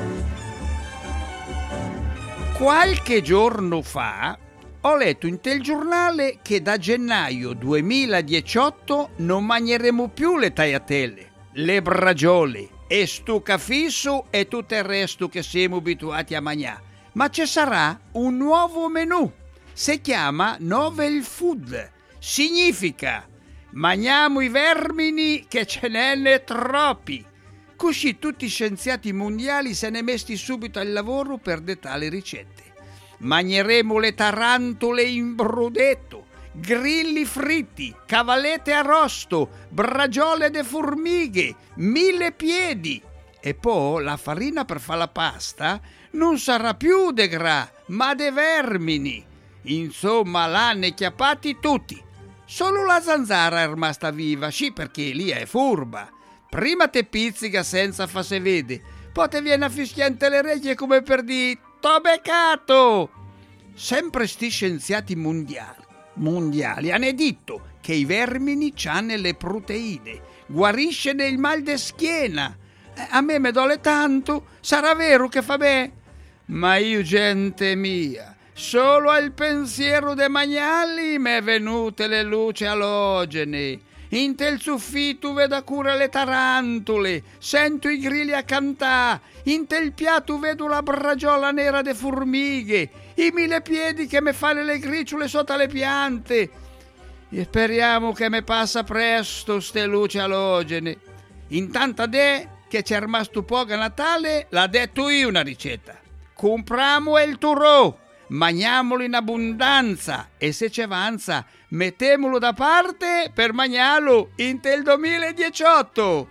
Qualche giorno fa ho letto in telegiornale che da gennaio 2018 non mangeremo più le tagliatelle, le braciole, e stucafisso e tutto il resto che siamo abituati a mangiare. Ma ci sarà un nuovo menù. Si chiama Novel Food. Significa mangiamo i vermini che ce n'è troppi. Così tutti i scienziati mondiali se ne messi subito al lavoro per dettare ricette. Mangeremo le tarantole in brodetto, grilli fritti, cavallette arrosto, braciole de formighe, 1000 piedi. E poi la farina per fare la pasta non sarà più de gra, ma de vermini. Insomma, l'hanno chiappati tutti. Solo la zanzara è rimasta viva, sì, perché lì è furba. Prima te pizzica senza farsi vede, poi te viene a fischiante le orecchie come per dire «T'ho beccato!». Sempre sti scienziati mondiali hanno detto che i vermini c'hanno le proteine, guarisce il mal de schiena. A me me dole tanto, sarà vero che fa bene? Ma io, gente mia, solo al pensiero de magnali m'è venute le luci alogene. In tel soffitto vedo a cura le tarantole, sento i grilli a cantà, in tel piatto vedo la braciola nera de formighe, i 1000 piedi che me fanno le griciole sotto le piante. E speriamo che me passa presto ste luci alogene. Intanto che c'è rimasto poco a Natale, l'ha detto io una ricetta. Compriamo il turò, mangiamolo in abbondanza e se ci avanza mettemolo da parte per mangiarlo in tel 2018.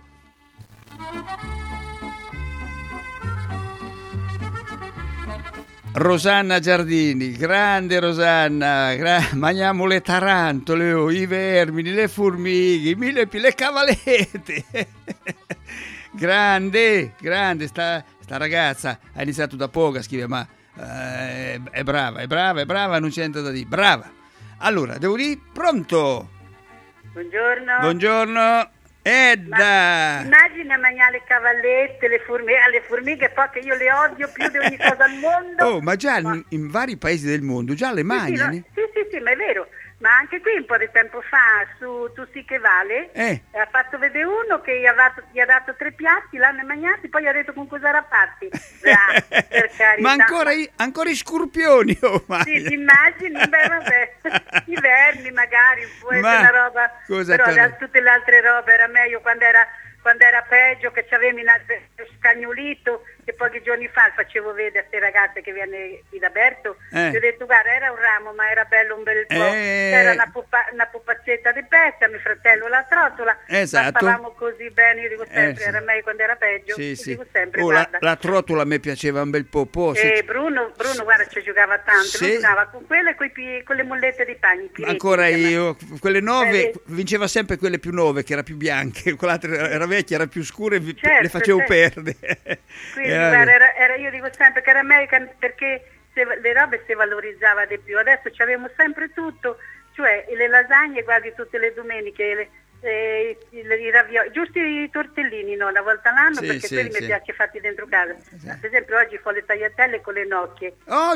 Rosanna Giardini, grande Rosanna, mangiamo le tarantole, i vermini, le formighe, le cavallette. Grande, sta ragazza ha iniziato da poco a scrivere, ma è brava, non c'è niente da dire, brava. Allora, devo dire, pronto? Buongiorno. Edda! Immagina mangiare le cavallette, le formiche, poi che io le odio più di ogni cosa al mondo. Oh, ma già in vari paesi del mondo già le mangiano? Sì, ma è vero. Ma anche qui un po' di tempo fa su Tu sì che vale ha fatto vedere uno che gli ha dato 3 piatti, l'hanno mangiati, poi gli ha detto con cosa era fatti. Per carità. Ma ancora i scorpioni, sì, ti immagini? Beh, vabbè, i vermi magari, può essere una roba, però tutte le altre robe era meglio quando era peggio, che c'avevi lo scagnolito che pochi giorni fa facevo vedere a queste ragazze che viene qui da Berto. Gli ho detto guarda, era un ramo ma era bello un bel po', c'era una pupazzetta di pesca, mio fratello la trottola, esatto. Stavamo così bene, io dico sempre era meglio quando era peggio, dico sempre la trottola a me piaceva un bel po'. Bruno guarda ci giocava tanto, lui giocava con quelle con le mollette di pani. Ancora io, quelle 9 vinceva sempre quelle più 9 che era più bianche, quell'altra era vecchia, era più scura e le facevo perdere. Quindi guarda, io dico sempre che era meglio perché le robe si valorizzava di più. Adesso c'avevamo sempre tutto, cioè le lasagne quasi tutte le domeniche, i ravioli, giusto i tortellini una volta all'anno, perché quelli mi piace fatti dentro casa. Per esempio oggi fa le tagliatelle con le nocche.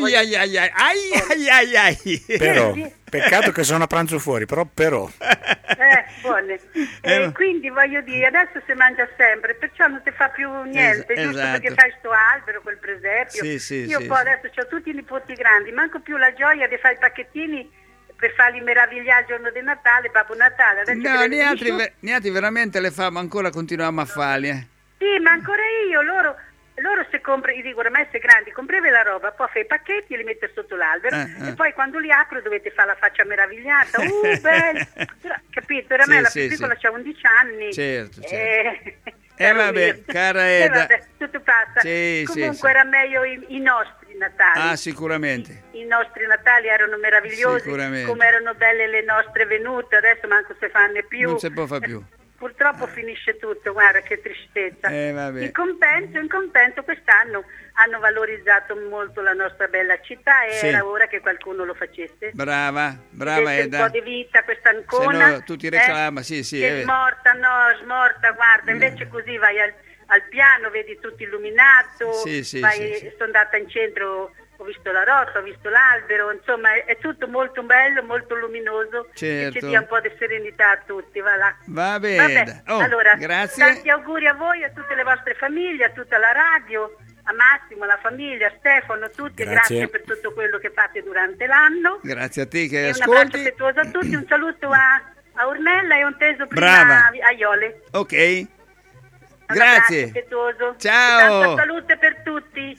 Però peccato che sono a pranzo fuori, però buone. Quindi voglio dire, adesso si mangia sempre, perciò non ti fa più niente, giusto perché fai sto albero, quel presepio. Io poi adesso ho tutti i nipoti grandi, manco più la gioia di fare i pacchettini per farli meravigliare il giorno di Natale, Babbo Natale. Adesso no, niente veramente le famo ancora, continuiamo a farli. Sì, ma ancora io, loro se compri, io dico ormai sei grandi, comprivi la roba, poi fai i pacchetti e li metti sotto l'albero e poi quando li apro dovete fare la faccia meravigliata, bello, capito? Oramai la più piccola c'ha 11 anni. Certo. Vabbè, cara Eda. Vabbè, tutto passa. Comunque era meglio i nostri Natali. Ah, sicuramente. I nostri Natali erano meravigliosi, come erano belle le nostre venute, adesso manco se fanno più. Non si può fare più. Purtroppo finisce tutto, guarda che tristezza. Vabbè. In compenso quest'anno hanno valorizzato molto la nostra bella città e era ora che qualcuno lo facesse. Brava Un Eda. po' di vita questa Ancona. Se no tutti reclama, sì. Che è smorta, guarda, invece così vai al piano, vedi tutto illuminato, sono andata in centro, ho visto la rota, ho visto l'albero, insomma è tutto molto bello, molto luminoso, certo. Che ci dia un po' di serenità a tutti, va là. Va bene. Allora, grazie. Tanti auguri a voi, a tutte le vostre famiglie, a tutta la radio, a Massimo, alla famiglia, a Stefano, tutti, grazie per tutto quello che fate durante l'anno. Grazie a te che ascolti. Un abbraccio affettuoso a tutti, un saluto a Ornella e un teso prima a Iole. Ok. Grazie. Ciao. Tanta salute per tutti.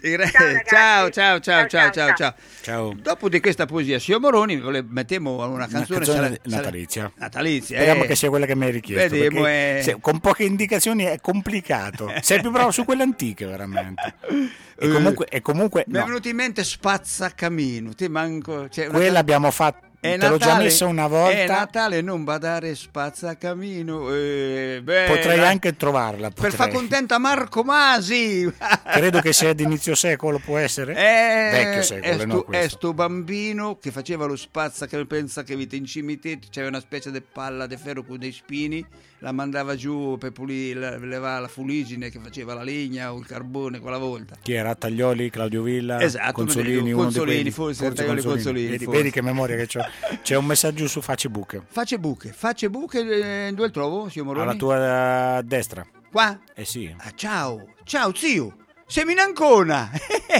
Ciao. Dopo di questa poesia, signor Moroni, mettiamo una canzone natalizia. Speriamo che sia quella che mi hai richiesto. Vediamo, con poche indicazioni è complicato. Sei più bravo su quelle antiche, veramente. E comunque mi è venuto in mente Spazzacamino. Ti manco. Quella abbiamo fatto. Te l'ho già messa una volta. È Natale, non badare Spazzacamino. Potrei anche trovarla. Per far contenta Marco Masi. Credo che sia di inizio secolo, può essere? Vecchio secolo. È sto bambino che faceva lo spazzacamino, pensa che vite in cimitero, c'era una specie di palla di ferro con dei spini, la mandava giù per pulire, levava la fuligine che faceva la legna o il carbone quella volta. Chi era? Taglioli, Claudio Villa, esatto, Consolini, forse Taglioli Consolini. Vedi che memoria che c'ho. C'è un messaggio su Facebook. Facebook, dove il trovo, signor Moroni? Alla tua destra. Qua? Sì. Ciao zio, sei in Ancona.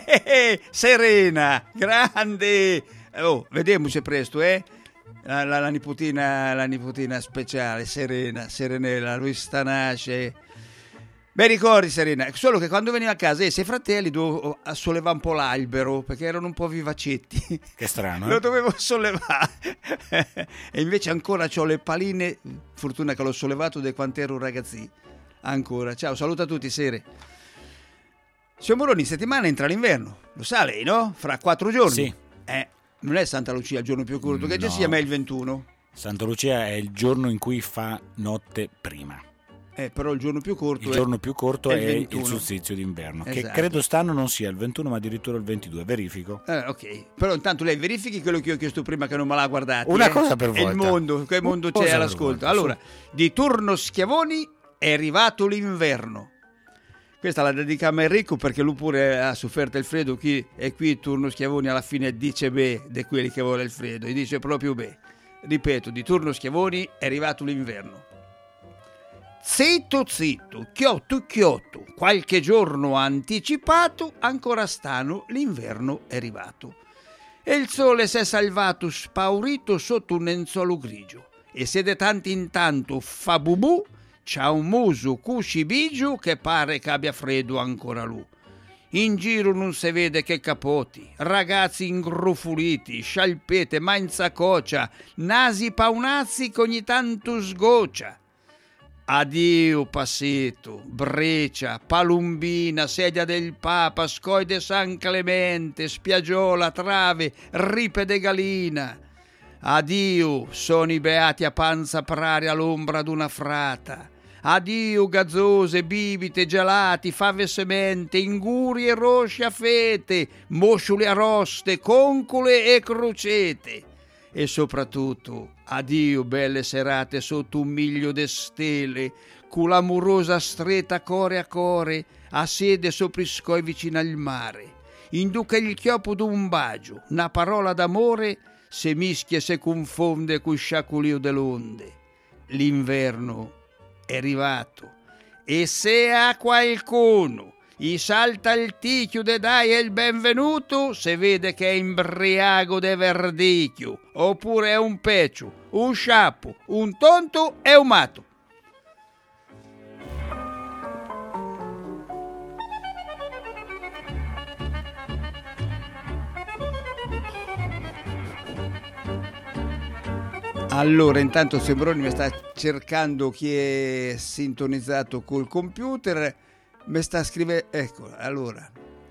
Serena, grande. Vediamoci presto, La nipotina speciale, Serenella, lui Stanace. Beh, ricordi Serena, solo che quando veniva a casa i suoi fratelli dovevo sollevare un po' l'albero perché erano un po' vivacetti. Che strano. Lo dovevo sollevare. E invece ancora c'ho le paline, fortuna che l'ho sollevato da quando ero ragazzino. Ancora. Ciao, saluta tutti, Sere. Signor Moroni, settimana entra l'inverno, lo sa lei, no? Fra 4 giorni. Sì. Non è Santa Lucia il giorno più corto, che già sia mai il 21. Santa Lucia è il giorno in cui fa notte prima. Però il giorno più corto è il solstizio d'inverno, esatto. Che credo stanno non sia il 21 ma addirittura il 22, verifico. Ok, però intanto lei verifichi quello che ho chiesto prima che non me l'ha guardato. Una cosa per volta. Il mondo, che mondo c'è all'ascolto. Allora, di turno Schiavoni è arrivato l'inverno. Questa la dedichiamo a Enrico perché lui pure ha sofferto il freddo e qui turno Schiavoni alla fine dice beh di quelli che vuole il freddo, e dice proprio beh. Ripeto, di turno Schiavoni è arrivato l'inverno. Zitto, chiotto, qualche giorno anticipato, ancora stano, l'inverno è arrivato. E il sole s'è salvato spaurito sotto un lenzuolo grigio, e se de tanto in tanto fa bubù, c'ha un muso cuscibigio che pare che abbia freddo ancora lui. In giro non si vede che capoti, ragazzi ingrufuliti, scialpete, mainza coccia, nasi paunazzi che ogni tanto sgoccia. Addio Passetto, Breccia, Palumbina, Sedia del Papa, Scoi de San Clemente, Spiagiola, Trave, Ripe de Galina. Addio, sono i beati a panza prare all'ombra d'una frata. Addio gazzose, bibite, gelati, fave semente, inguri e rosci a fete, mosciuli arroste, concole e crocete. E soprattutto, addio belle serate sotto un miglio de stelle, con l'amorosa stretta core a core, a sede sopra i scoi vicino al mare. Induca il chiopo d'un bacio, una parola d'amore, se mischia e se confonde coi sciaculio dell'onde. L'inverno è arrivato, e se a qualcuno gli salta il ticchio de dai il benvenuto se vede che è imbriago de verdicchio, oppure è un peccio, un sciappo, un tonto e un matto. Allora, intanto Sembroni mi sta cercando chi è sintonizzato col computer, mi sta scrivendo, ecco, allora,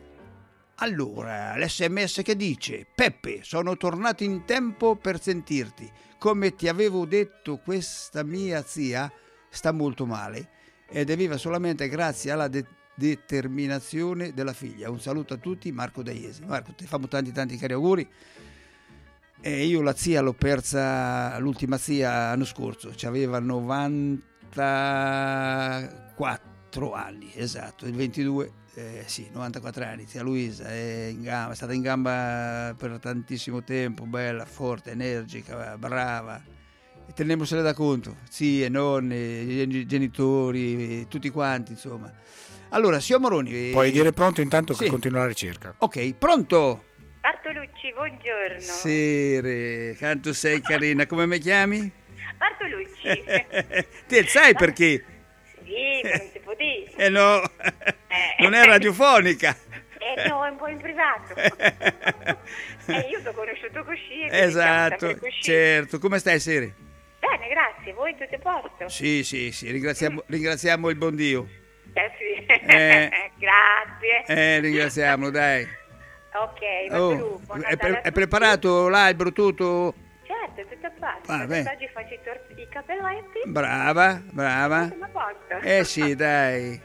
l'SMS che dice: Peppe, sono tornato in tempo per sentirti, come ti avevo detto questa mia zia sta molto male ed è viva solamente grazie alla determinazione della figlia. Un saluto a tutti, Marco da Iesi. Marco, ti facciamo tanti cari auguri. E io la zia l'ho persa, l'ultima zia l'anno scorso, aveva 94 anni, esatto, il 22, 94 anni, zia Luisa, è stata in gamba per tantissimo tempo, bella, forte, energica, brava, e tenemosene da conto, zie, nonne, genitori, tutti quanti, insomma. Allora, signor Moroni... Puoi dire pronto intanto che sì. continua la ricerca. Ok, pronto? Bartolucci, buongiorno. Sere, quanto sei carina, come mi chiami? Bartolucci. Te sai perché? Sì, ma non si può dire. No, non è radiofonica. No, è un po' in privato. Io ti ho conosciuto così. Esatto, certo. Come stai, Sere? Bene, grazie. Voi tutto a posto? Sì, ringraziamo il buon Dio. Sì. Grazie. Ringraziamolo, dai. Ok, è preparato l'albero tutto? Certo, è tutto a posto. Oggi faccio i capelletti. Brava. Sì, dai.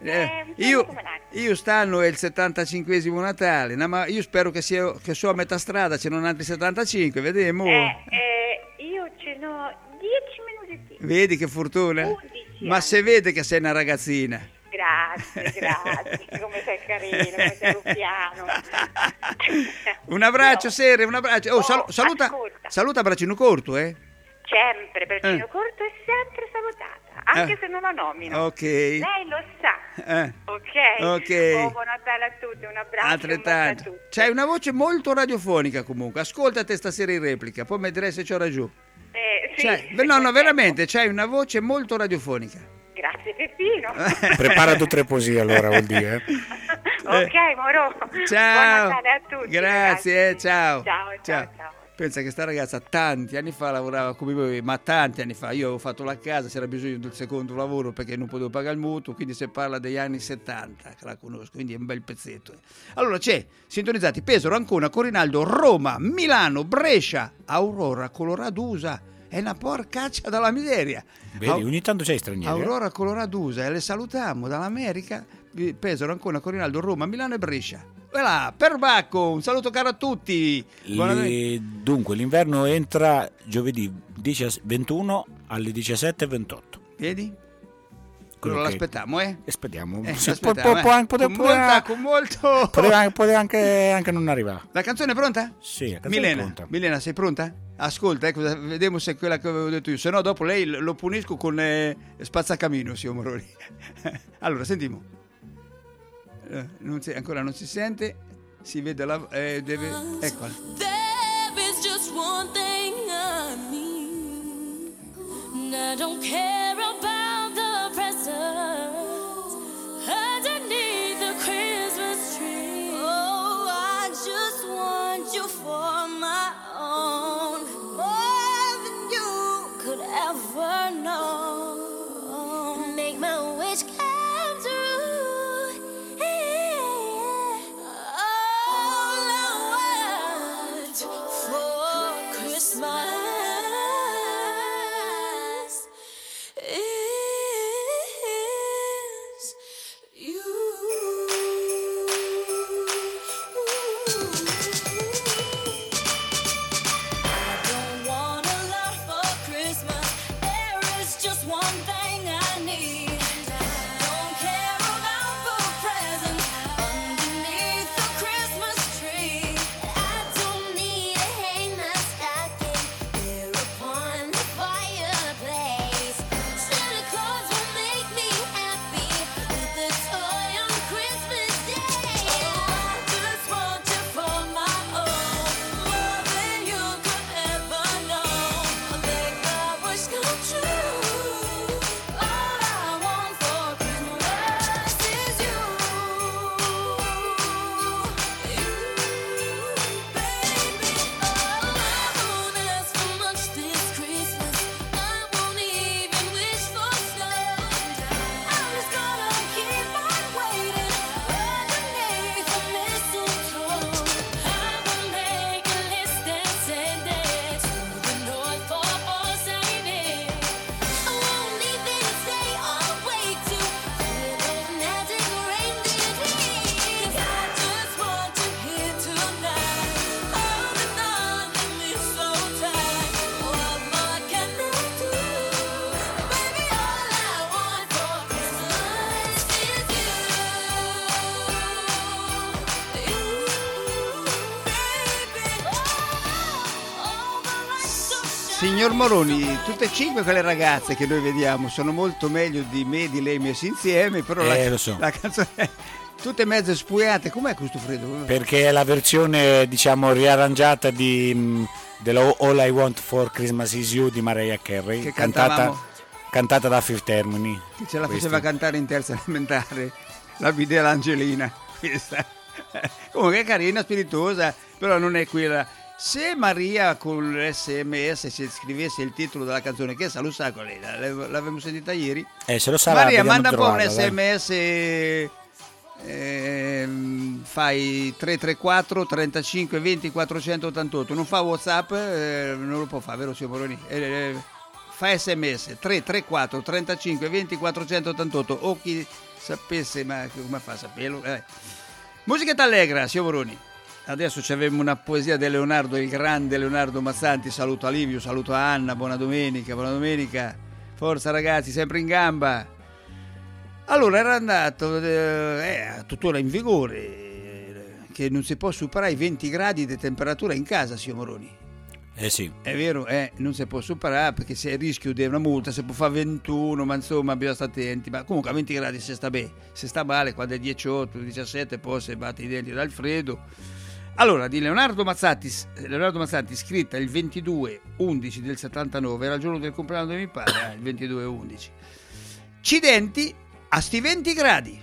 Io stanno è il 75esimo Natale, ma io spero che so a metà strada, ce n'ho altri 75, vediamo. Io ce n'ho 10 minuti. Vedi che fortuna? 11 ma se vede che sei una ragazzina. Grazie, come sei carino, come sei ruffiano. Un abbraccio, Sere, un abbraccio. Saluta Braccino Corto, Sempre, Braccino Corto è sempre salutata, anche se non la nomino. Ok. Lei lo sa. Ok. Buon Natale a tutti, un abbraccio. Altrettanto. A tutti. C'hai una voce molto radiofonica comunque, ascoltate stasera in replica, poi mi direi se c'ho ragione. Sì. No, veramente, c'hai una voce molto radiofonica. Grazie Peppino. Prepara 2 o 3 poesie allora, vuol dire. Ok, Moro. Ciao. Buon Natale a tutti. Grazie. Ciao. Ciao. Pensa che sta ragazza tanti anni fa lavorava come voi, ma tanti anni fa. Io avevo fatto la casa, c'era bisogno del secondo lavoro perché non potevo pagare il mutuo, quindi si parla degli anni 70 che la conosco, quindi è un bel pezzetto. Allora c'è, sintonizzati, Pesaro, Ancona, Corinaldo, Roma, Milano, Brescia, Aurora, Coloradusa. È una porcaccia dalla miseria. Vedi, ogni tanto c'è stranieri. Aurora Coloradusa, e le salutiamo dall'America. Pesaro, Ancona, Corinaldo, Roma, Milano e Brescia. Voilà, per Bacco, un saluto caro a tutti. Dunque, l'inverno entra giovedì 21 alle 17:28. Vedi? Quello l'aspettiamo, Aspettiamo. Con molto. Poteva anche non arrivare. La canzone è pronta? Sì, la canzone è pronta. Milena, sei pronta? Ascolta, vediamo se è quella che avevo detto io. Se no, dopo lei lo punisco con spazzacamino, signor Moroni. Allora, sentiamo. Ancora non si sente. Si vede la. Eccola. There is just one thing I need. I don't care about the presents underneath the Christmas tree. Oh, I just want you for my own, more than you could ever know. Make my wish come true. All I want for Christmas Signor Moroni, tutte e 5 quelle ragazze che noi vediamo sono molto meglio di me e di lei messi insieme, però lo so. la canzone è tutte mezze spuiate. Com'è questo, Fredo? Perché è la versione, diciamo, riarrangiata della All I Want for Christmas Is You di Mariah Carey, che cantata da Fifth Harmony. Che ce la faceva cantare in terza elementare, la bidea l'Angelina. Questa. Comunque è carina, spiritosa, però non è quella. Se Maria con l'SMS si scrivesse il titolo della canzone, che sa, lo sa qual è, l'avevamo sentita ieri. Se lo sa, Maria, manda un po' un SMS, fai 334 35 20 488, non fa WhatsApp, non lo può fare, vero signor Moroni? Fa SMS 334 35 20 488, o chi sapesse, ma come fa a saperlo? Musichetta allegra, signor Moroni. Adesso abbiamo una poesia di Leonardo, il grande Leonardo Mazzanti. Saluto a Livio, saluto a Anna, buona domenica. Forza ragazzi, sempre in gamba. Allora era andato, tuttora in vigore, che non si può superare i 20 gradi di temperatura in casa, signor Moroni. Sì. È vero, non si può superare perché c'è il rischio di una multa, si può fare 21, ma insomma bisogna stare attenti. Ma comunque a 20 gradi si sta bene, si sta male quando è 18, 17, poi si batte i denti dal freddo. Allora, di Leonardo Mazzanti, scritta il 22/11 del 79, era il giorno del compleanno di mio padre, il 22/11. Accidenti a sti 20 gradi.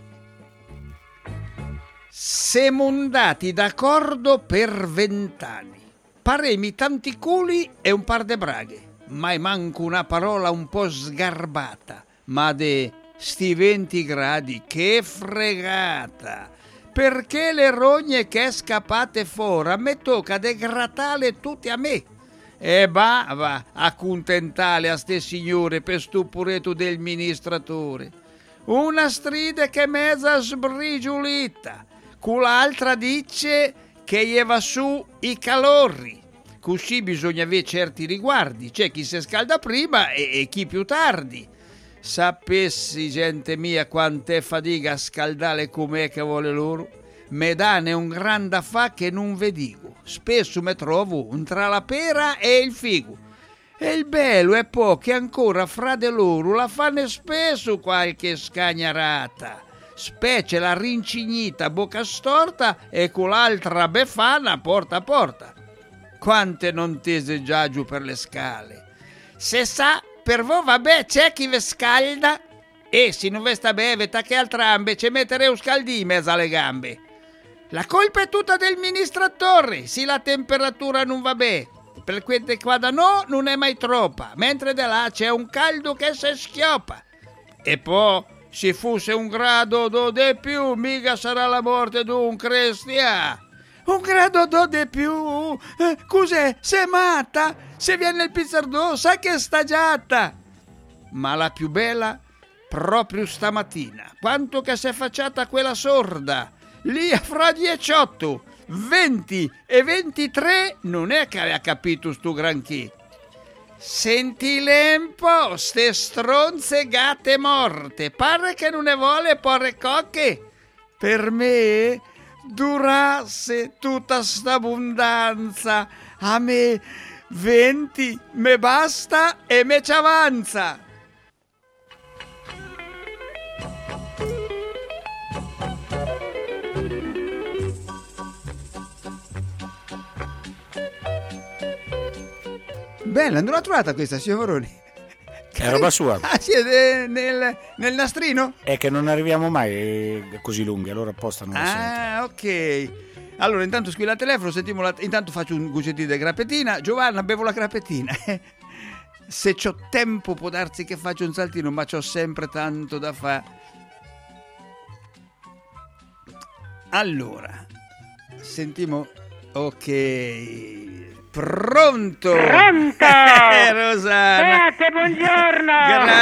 Siamo andati d'accordo per 20 anni. Paremi tanti culi e un par de braghe, mai manco una parola un po' sgarbata, ma de sti 20 gradi, che fregata! Perché le rogne che è scappate fuori, a me tocca de grattale tutte a me. E va a contentare a ste signore per stupureto del ministratore. Una stride che mezza sbrigiulita, con l'altra dice che gli va su i calori. Così bisogna avere certi riguardi, c'è chi si scalda prima e chi più tardi. Sapessi, gente mia, quant'è fatica a scaldare com'è che vuole loro. Me dane un gran da fa che non vedigo. Spesso me trovo tra la pera e il figo. E il bello è poi che ancora fra de loro la fanno spesso qualche scagnarata. Specie la rincignita bocca storta e con l'altra befana porta a porta. Quante non tese già giù per le scale. Se sa, per voi vabbè c'è chi ve scalda e se non ve sta beve che altrambe ci mettere un scaldì in mezzo alle gambe. La colpa è tutta del ministratore, se la temperatura non va bene. Per quelle qua da no non è mai troppa, mentre da là c'è un caldo che si schioppa. E poi, se fosse un grado di più, mica sarà la morte d'un cristiano. Un grado di più? Cos'è? Sei matta? Se viene il pizzardò, sa che è stagiata. Ma la più bella, proprio stamattina, quanto che si è facciata quella sorda, lì fra 18, 20 e 23, non è che ha capito sto granché. Senti lempo, ste stronze gatte morte, pare che non ne vuole porre cocche. Per me durasse tutta sta abbondanza, a me 20 me basta e me ci avanza. Bella, non l'ho trovata questa, signor Moroni? È roba sua. Ah, sì, nel nastrino? È che non arriviamo mai così lunghi, allora apposta non lo sento. Ah, ok. Allora, intanto squilla il telefono, sentiamo intanto faccio un guccettino di grappetina. Giovanna, bevo la grappetina. Se c'ho tempo può darsi che faccio un saltino, ma c'ho sempre tanto da fare. Allora, sentiamo. Ok. Pronto? Rosanna. Beate, buongiorno.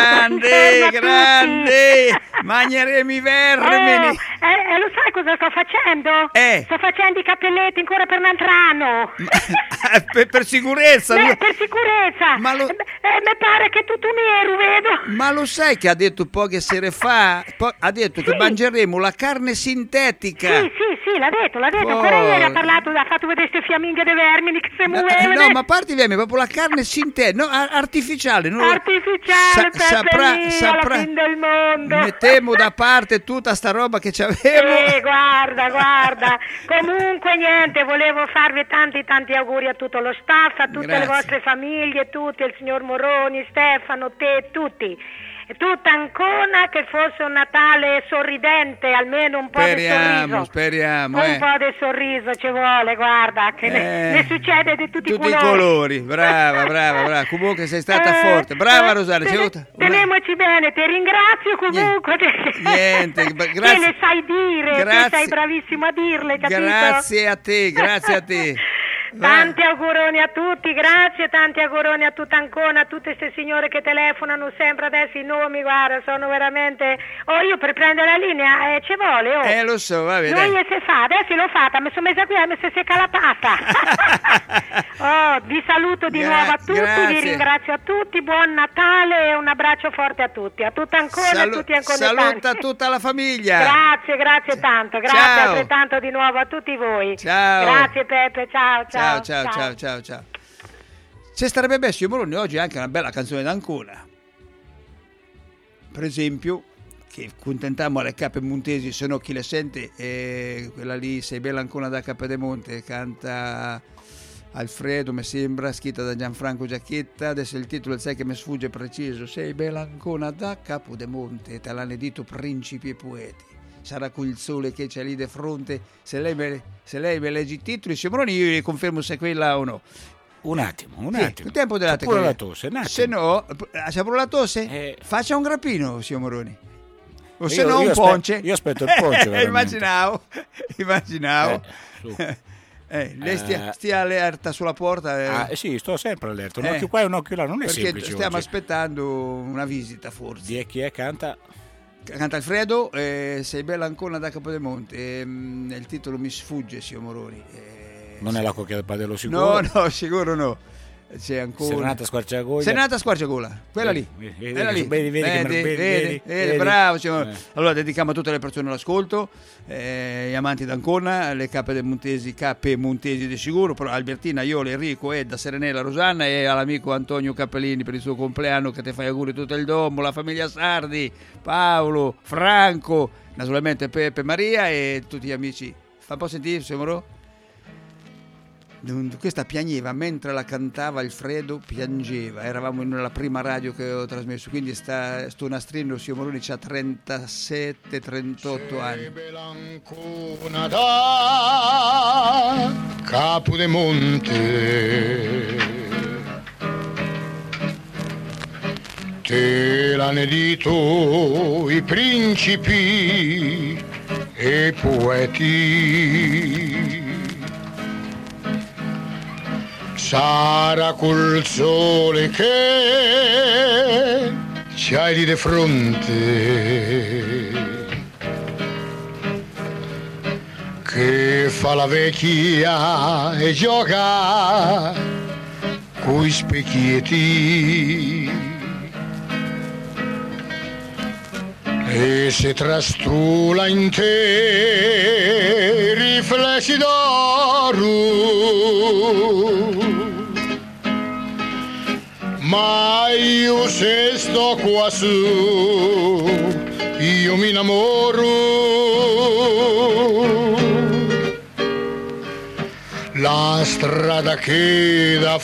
Grande. Mangeremo i vermini. Lo sai cosa sto facendo? Sto facendo i cappelletti ancora per un altro anno. Per sicurezza? Per sicurezza. Ma mi pare che tutto nero, vedo. Ma lo sai che ha detto poche sere fa? Ha detto che mangeremo la carne sintetica. Sì. sì, l'ha detto. Ancora ieri ha fatto vedere queste fiamminghe dei vermini che si muovevano. No, ma a parte i vermini, proprio la carne sintetica, no, artificiale. Artificiale, la fin del mondo. Mettiamo da parte tutta sta roba che c'avevo. Guarda. Comunque niente, volevo farvi tanti auguri a tutto lo staff, a tutte le vostre famiglie, tutti, il signor Moroni, Stefano, te, tutti. Tutta Ancona, che fosse un Natale sorridente, almeno un po' di sorriso. Speriamo. Un po' di sorriso ci vuole, guarda, che ne succede di tutti i colori. Brava. Comunque sei stata forte. Brava Rosaria. Tenemoci bene, ti ringrazio comunque. Niente, grazie. Te le sai dire, te sei bravissimo a dirle, capito? Grazie a te. Tanti auguroni a tutti, grazie, tanti auguroni a tutta Ancona, a tutte queste signore che telefonano sempre adesso, i nomi, guarda, sono veramente... io per prendere la linea ci vuole, lo so, va bene. Noi se fa, adesso l'ho fatta, mi sono messa qui e mi si è calapata. Vi saluto di nuovo a tutti, vi ringrazio a tutti, buon Natale e un abbraccio forte a tutti, a tutta Ancona, a tutti Anconetani. Saluta tutta la famiglia. Grazie tanto, grazie altrettanto di nuovo a tutti voi. Ciao. Grazie Peppe, ciao. Ciao. Ci starebbe messo io Moroni oggi anche una bella canzone d'Ancona. Per esempio, che contentammo alle Cappe Montesi, se no chi le sente, quella lì, Sei bella Ancona da Cappedemonte, canta Alfredo, mi sembra, scritta da Gianfranco Giacchetta. Adesso il titolo sai che mi sfugge preciso. Sei bella Ancona da Capodemonte, te l'hanno detto principi e poeti. Sarà quel sole che c'è lì di fronte. Se lei me legge i titoli, Moroni, io gli confermo se quella o no. Un attimo. Il tempo della pure la tosse, se no, c'è pure la tosse? Faccia un grappino, signor Moroni. O se no un ponce. Io aspetto il ponce. Immaginavo. Lei stia allerta sulla porta. Sì, sto sempre allerta. Un occhio qua e un occhio là, non è semplice. Perché stiamo aspettando una visita, forse. Di chi è canta? Canta Alfredo, Sei bella Ancona da Capodemonte. Il titolo mi sfugge, signor Moroni. Non è la cocchia del padello sicuro? No, sicuro no. C'è ancora Serenata Squarciagola, quella lì. Vedi, bravo. Allora dedichiamo a tutte le persone all'ascolto, gli amanti d'Ancona, le Cappe Montesi di sicuro, però Albertina, Iole, Enrico, Edda, Serenella, Rosanna e all'amico Antonio Cappellini per il suo compleanno, che ti fai auguri tutto il domo, la famiglia Sardi, Paolo, Franco, naturalmente Peppe, Maria e tutti gli amici. Fa un po' sentire, signor. Questa piangeva mentre la cantava Alfredo, piangeva. Eravamo nella prima radio che ho trasmesso, quindi sto nastrino, signor Moroni, c'ha 37-38 anni. Ancona da Capodemonte, te l'hanno detto i principi e poeti. Sarà col sole che c'hai lì di fronte, che fa la vecchia e gioca coi specchietti, e se trastula in te riflessi d'oro. Ma io se sto qua su, io mi innamoro. La strada che da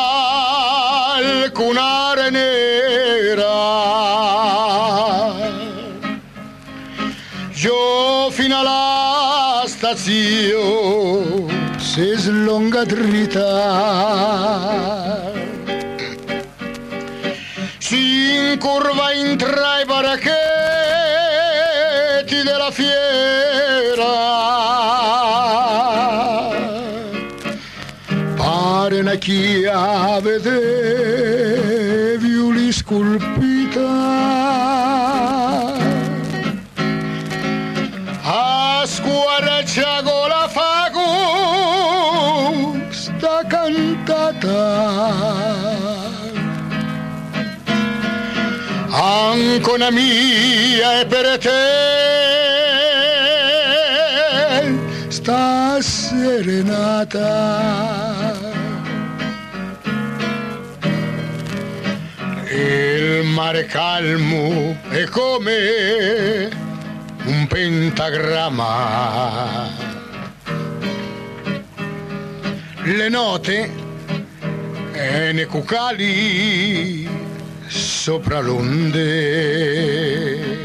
falconare nera, giù fino alla stazione si slunga dritta. Si incurva in tra i baracchetti della fiera, pare una chiave de violi scolpita, a squarcia con la fago sta cantata. Ancona mia e per te serenata. Il mare calmo è come un pentagramma. Le note e ne cucali sopra l'onde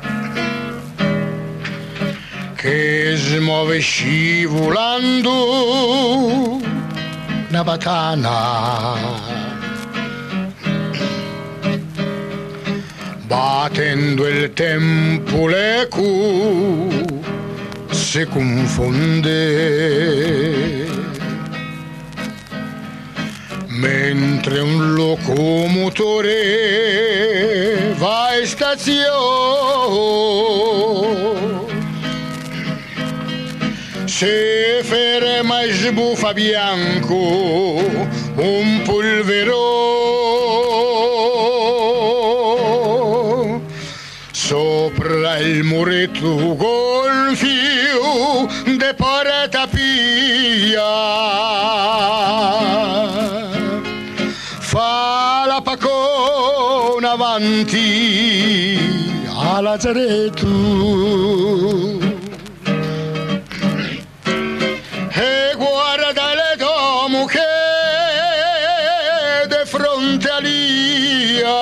che smuove scivolando una batana, battendo il tempo l'eco si confonde, mentre un locomotore va in stazione. Se ferma e sbuffa bianco un polverone sopra il muretto gonfio de porta pia, fa la pacona avanti a Lazzaretto. E guarda le domo che de fronte a lia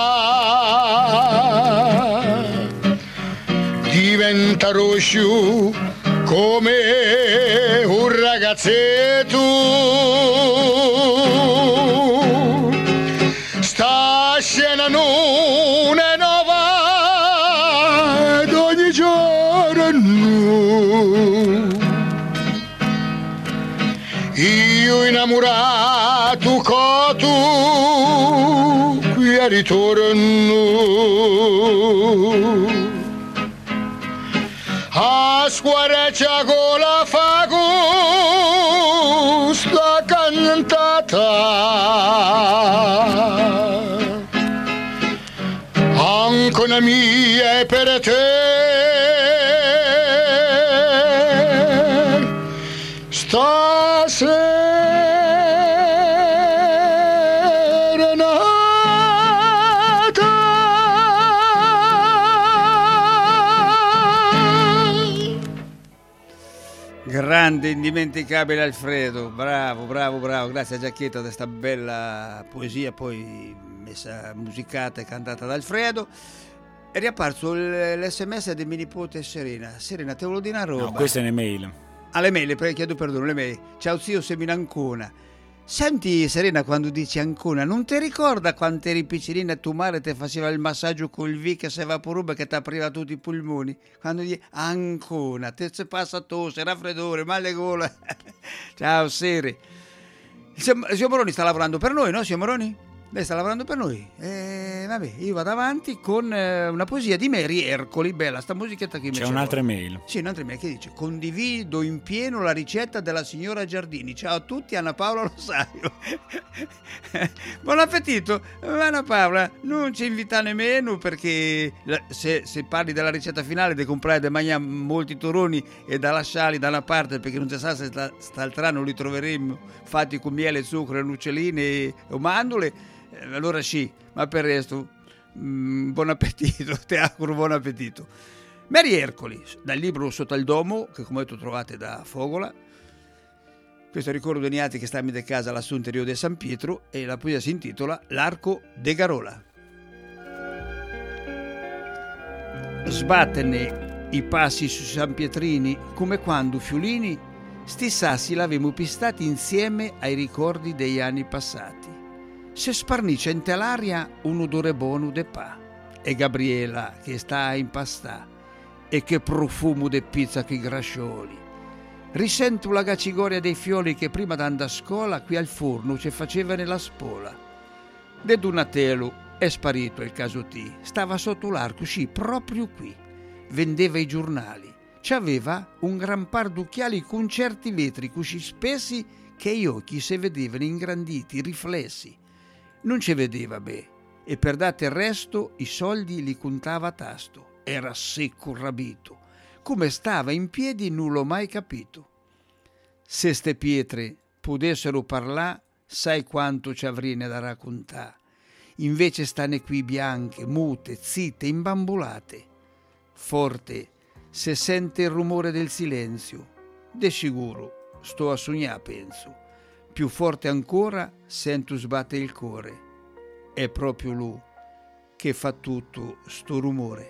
diventa rosso come un ragazzetto. Sta scena non è nuova ed ogni giorno io innamorato cotu qui a ritorno a squareccia con la fago sta cantata anche una mia è per te stasera. Grande, indimenticabile Alfredo, bravo, grazie a Giacchietta di questa bella poesia poi messa musicata e cantata da Alfredo. È riapparso l'SMS di mia nipote Serena, te volevo dire una roba. No, questa è un'email. Alle mail, chiedo perdono, le mail. Ciao zio, sei in Ancona. Senti Serena, quando dici Ancona, non ti ricorda quando eri piccolina e tua madre ti faceva il massaggio col V che si vaporube che ti apriva tutti i polmoni? Quando dici Ancona, te si passa tosse, raffreddore, mal di gola. Ciao Sere. Il signor Moroni sta lavorando per noi, no signor Moroni? Lei sta lavorando per noi. Vabbè, io vado avanti con una poesia di Mary Ercoli. Bella, sta musichetta qui. C'è un'altra mail. Sì, un'altra mail che dice: condivido in pieno la ricetta della signora Giardini. Ciao a tutti, Anna Paola Rosario. Buon appetito. Anna Paola, non ci invita nemmeno perché se parli della ricetta finale devi comprare da mangiare molti toroni e da lasciarli da una parte perché non si sa se st'altrano li troveremo fatti con miele, zucchero, noccioline o mandorle. Allora sì, ma per il resto buon appetito, ti auguro buon appetito. Mary Ercoli, dal libro Sotto al Domo, che come detto trovate da Fogola. Questo ricordo di Niati che sta in casa lassù interiore di San Pietro, e la poesia si intitola L'arco de Garola. Sbattene i passi su San Pietrini come quando Fiulini sti sassi l'avemo pistati insieme ai ricordi degli anni passati. Se sparnice in l'aria un odore buono de pa, e Gabriela che sta a impastà, e che profumo de pizza che grascioli. Risento la gacigoria dei fiori che prima d'andare a scuola qui al forno ci faceva nella spola. De Donatello è sparito il casotì, stava sotto l'arco, sì, proprio qui. Vendeva i giornali, c'aveva un gran par d'occhiali con certi vetri così spessi che gli occhi si vedevano ingranditi, riflessi. Non ci vedeva beh, e per date il resto i soldi li contava a tasto. Era secco rabito. Come stava in piedi non l'ho mai capito. Se ste pietre potessero parlare, sai quanto ci avrine da raccontare. Invece stanno qui bianche, mute, zitte, imbambolate. Forte se sente il rumore del silenzio. De sicuro sto a sognare, penso. Più forte ancora sento sbatte il cuore. È proprio lui che fa tutto sto rumore.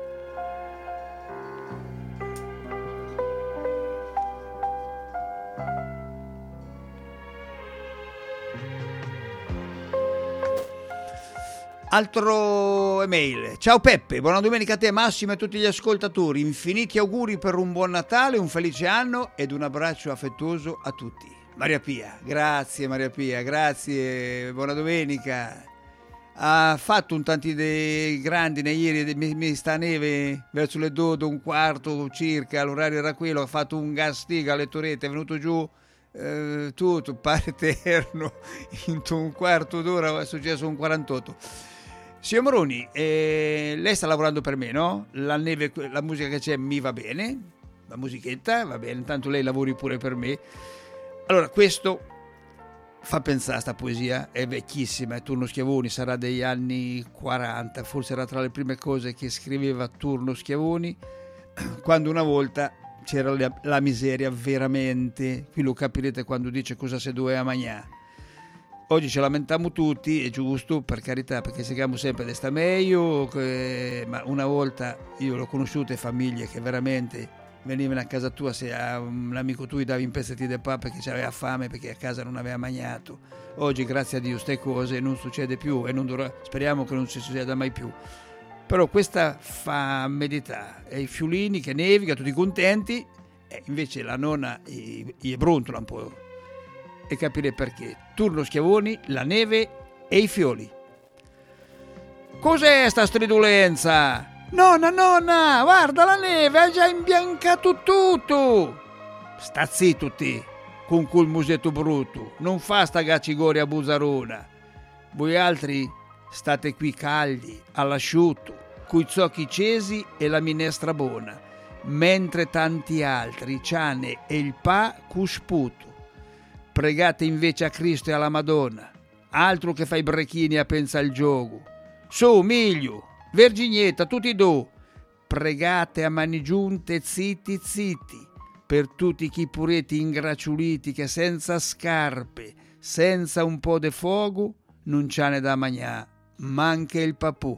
Altro email. Ciao Peppe, buona domenica a te Massimo e a tutti gli ascoltatori. Infiniti auguri per un buon Natale, un felice anno ed un abbraccio affettuoso a tutti. Maria Pia, grazie Maria Pia, grazie, buona domenica. Ha fatto un tanti dei grandi ieri, mi sta neve verso le 2:15 circa, l'orario era quello, ha fatto un gastiga alle torrette, è venuto giù tutto, pare eterno, in un quarto d'ora è successo un 48. Signor Moroni, lei sta lavorando per me, no? La neve, la musica che c'è mi va bene, la musichetta va bene, intanto lei lavori pure per me. Allora, questo fa pensare, sta poesia è vecchissima, è Turno Schiavoni, sarà degli anni 40, forse era tra le prime cose che scriveva Turno Schiavoni, quando una volta c'era la miseria veramente, qui lo capirete quando dice cosa si doveva mangiare. Oggi ci lamentiamo tutti, è giusto, per carità, perché siamo sempre di sta meglio, ma una volta io l'ho conosciute famiglie che veramente venivano a casa tua, se a un amico tuo gli davi un pezzettino di papà perché aveva fame, perché a casa non aveva mangiato. Oggi, grazie a Dio, ste cose non succede più e speriamo che non si succeda mai più. Però questa fa meditare, e i fiulini che nevica, tutti contenti, e invece la nonna gli brontola un po', e capire perché. Turno Schiavoni, la neve e i fiori. Cos'è sta stridulenza? Nonna, guarda la neve, ha già imbiancato tutto. Sta zitto te, con quel musetto brutto, non fa sta gaccigoria busarona. Voi altri state qui caldi, all'asciutto, coi zocchi cesi e la minestra buona, mentre tanti altri ciane e il pa cusputo. Pregate invece a Cristo e alla Madonna, altro che fai brechini a pensa al gioco. Su, Miglio, Verginietta, tutti do, pregate a mani giunte, zitti, per tutti chi pureti ingraciuliti che senza scarpe, senza un po' de fuoco, non c'ha da mangià, ma anche il papù.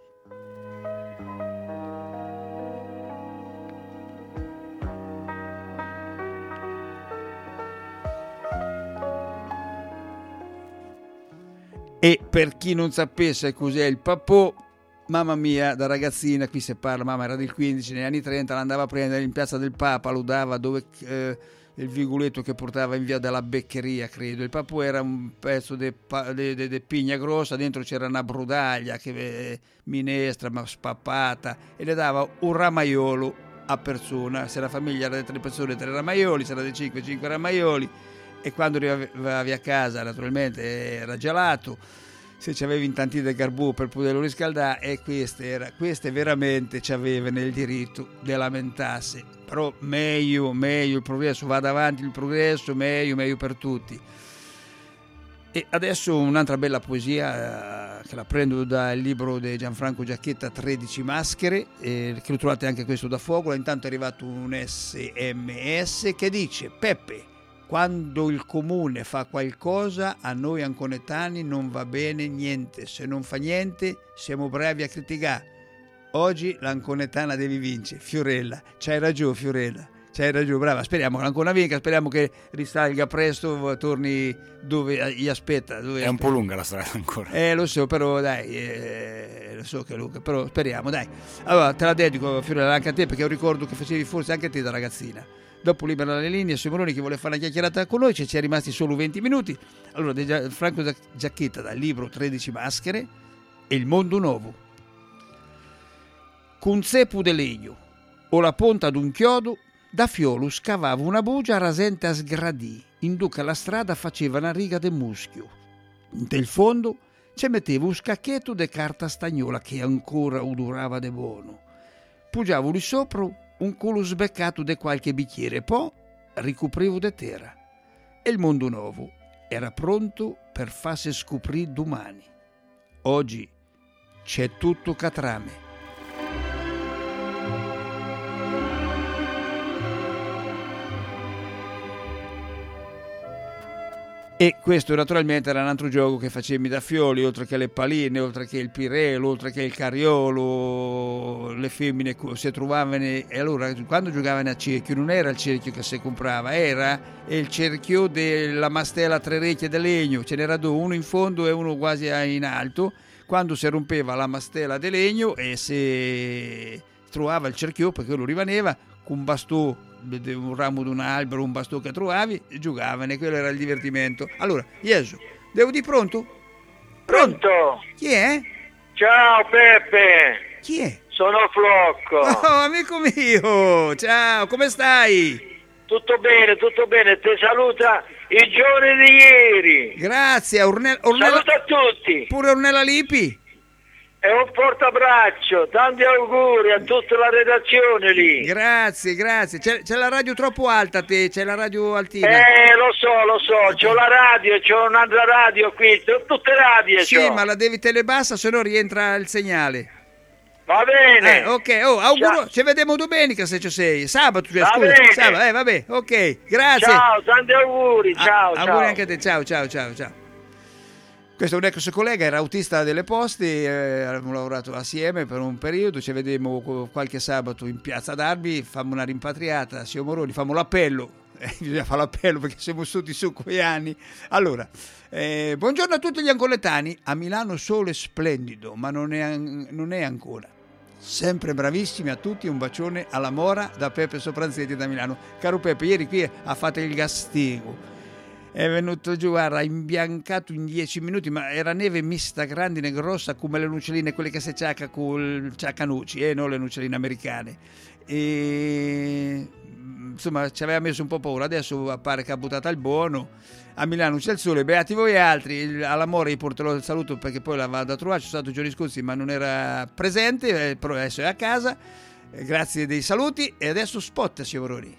E per chi non sapesse cos'è il papù, mamma mia, da ragazzina, qui si parla, mamma era del 15, negli anni 30, l'andava a prendere in piazza del Papa, lo dava dove il vigoletto che portava in via della Beccheria, credo. Il papù era un pezzo di pigna grossa, dentro c'era una brudaglia, minestra, ma spappata, e le dava un ramaiolo a persona. Se la famiglia era di 3 persone, 3 ramaioli, se era di 5 ramaioli. E quando arrivavi a casa naturalmente era gelato, se c'avevi in tanti del garbù per poterlo riscaldare, e queste veramente ci avevano il diritto di lamentarsi. Però meglio il progresso, vada avanti il progresso, meglio per tutti. E adesso un'altra bella poesia che la prendo dal libro di Gianfranco Giacchetta, 13 maschere, che lo trovate anche questo da Fogola. Intanto è arrivato un SMS che dice: Peppe, quando il comune fa qualcosa, a noi anconetani non va bene niente. Se non fa niente, siamo bravi a criticare. Oggi l'anconetana devi vincere. Fiorella, c'hai ragione Fiorella, c'hai ragione, brava. Speriamo che l'Ancona vinca, speriamo che risalga presto, torni dove gli aspetta. È un po' lunga la strada ancora. Lo so, però dai, lo so che è lunga, però speriamo, dai. Allora, te la dedico Fiorella anche a te, perché io ricordo che facevi forse anche te da ragazzina. Dopo libera le linee, Simone che vuole fare una chiacchierata con noi, ci è rimasti solo 20 minuti. Allora, Franco Giacchetta dal libro 13 maschere e il mondo nuovo. Con cepu de legno o la ponta d'un chiodo, da fiolo scavava una bugia rasente a sgradì, in duca la strada faceva una riga de muschio. Del fondo ci metteva un scacchetto de carta stagnola che ancora odorava de buono. Pugiavo lì sopra un culo sbeccato di qualche bicchiere, poi ricoprivo de terra e il mondo nuovo era pronto per farsi scoprire domani. Oggi c'è tutto catrame. E questo naturalmente era un altro gioco che facevi da fioli, oltre che le paline, oltre che il pirello, oltre che il cariolo, le femmine si trovavano. E allora quando giocavano a cerchio non era il cerchio che si comprava, era il cerchio della mastella a 3 orecchie di legno, ce n'era due, uno in fondo e uno quasi in alto. Quando si rompeva la mastella di legno e si trovava il cerchio, perché lo rimaneva, con un bastone, un ramo di un albero, un bastone che trovavi, e giocavano, e quello era il divertimento. Allora, Jesu, devo di pronto? Pronto? Chi è? Ciao Peppe. Chi è? Sono Flocco. Oh, amico mio, ciao, come stai? Tutto bene, ti saluta il giorno di ieri. Grazie, Ornella. Saluta a tutti. Pure Ornella Lipi. E un forte abbraccio, tanti auguri a tutta la redazione lì. Grazie. C'è la radio troppo alta te, c'è la radio altina. Lo so, c'ho la radio, c'ho un'altra radio qui, tutte radio. Sì, ma la devi telebassa, se no rientra il segnale. Va bene. Ok, auguro, ci vediamo domenica se ci sei. Sabato, scusa. Sabato, vabbè, ok, grazie. Ciao, tanti auguri, ciao. Auguri anche a te, ciao. Questo è un ex collega, era autista delle poste, abbiamo lavorato assieme per un periodo, ci vedemmo qualche sabato in Piazza d'Arbi, fammo una rimpatriata, signor Moroni, fammo l'appello, bisogna fare l'appello perché siamo stati su quei anni. Allora, buongiorno a tutti gli angoletani, a Milano sole splendido, ma non è ancora. Sempre bravissimi a tutti, un bacione alla Mora da Peppe Sopranzetti da Milano. Caro Peppe, ieri qui ha fatto il gastigo. È venuto giù, ha imbiancato in 10 minuti, ma era neve mista, grandine, grossa, come le nuccelline, quelle che si ciacca con il ciaccanucci, non le nuccelline americane. E insomma, ci aveva messo un po' paura. Adesso pare che ha buttato il buono. A Milano c'è il sole, beati voi altri. All'amore gli porterò il saluto perché poi la vado a trovare. C'è stato i giorni scorsi, ma non era presente, però adesso è a casa. Grazie dei saluti. E adesso spot, signori.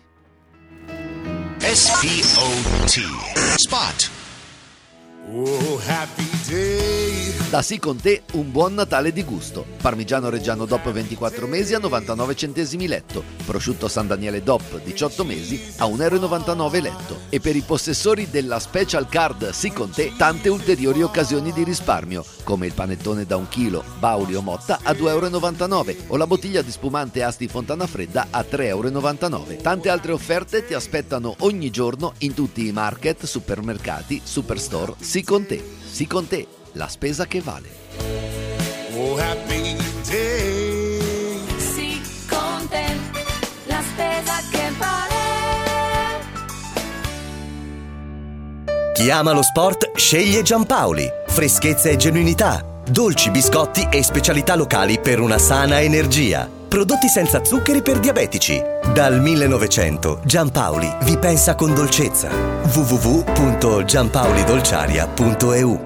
SPOT Spot. Oh, happy day. Da Sì con te un buon Natale di gusto. Parmigiano Reggiano DOP 24 mesi a 99 centesimi letto. Prosciutto San Daniele DOP 18 mesi a 1,99 euro letto. E per i possessori della Special Card Sì con te tante ulteriori occasioni di risparmio, come il panettone da 1 chilo Bauli o Motta a 2,99 euro o la bottiglia di spumante Asti Fontana Fredda a 3,99 euro. Tante altre offerte ti aspettano ogni giorno in tutti i market, supermercati, superstore. Sì con te, Sì con te, la spesa che vale. Oh, happy day. Sì con te, la spesa che vale. Chi ama lo sport sceglie Giampaoli. Freschezza e genuinità, dolci, biscotti e specialità locali per una sana energia. Prodotti senza zuccheri per diabetici. Dal 1900 Giampaoli vi pensa con dolcezza. www.giampaolidolciaria.eu.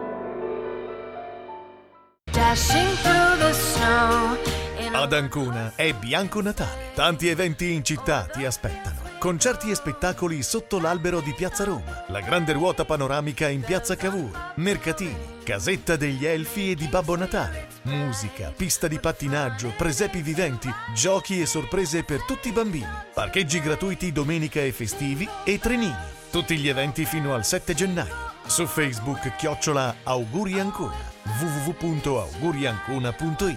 Ad Ancona è Bianco Natale. Tanti eventi in città ti aspettano. Concerti e spettacoli sotto l'albero di Piazza Roma, la grande ruota panoramica in Piazza Cavour, mercatini, casetta degli elfi e di Babbo Natale, musica, pista di pattinaggio, presepi viventi, giochi e sorprese per tutti i bambini, parcheggi gratuiti domenica e festivi e trenini. Tutti gli eventi fino al 7 gennaio. Su Facebook @Auguri Ancona, www.auguriancona.it.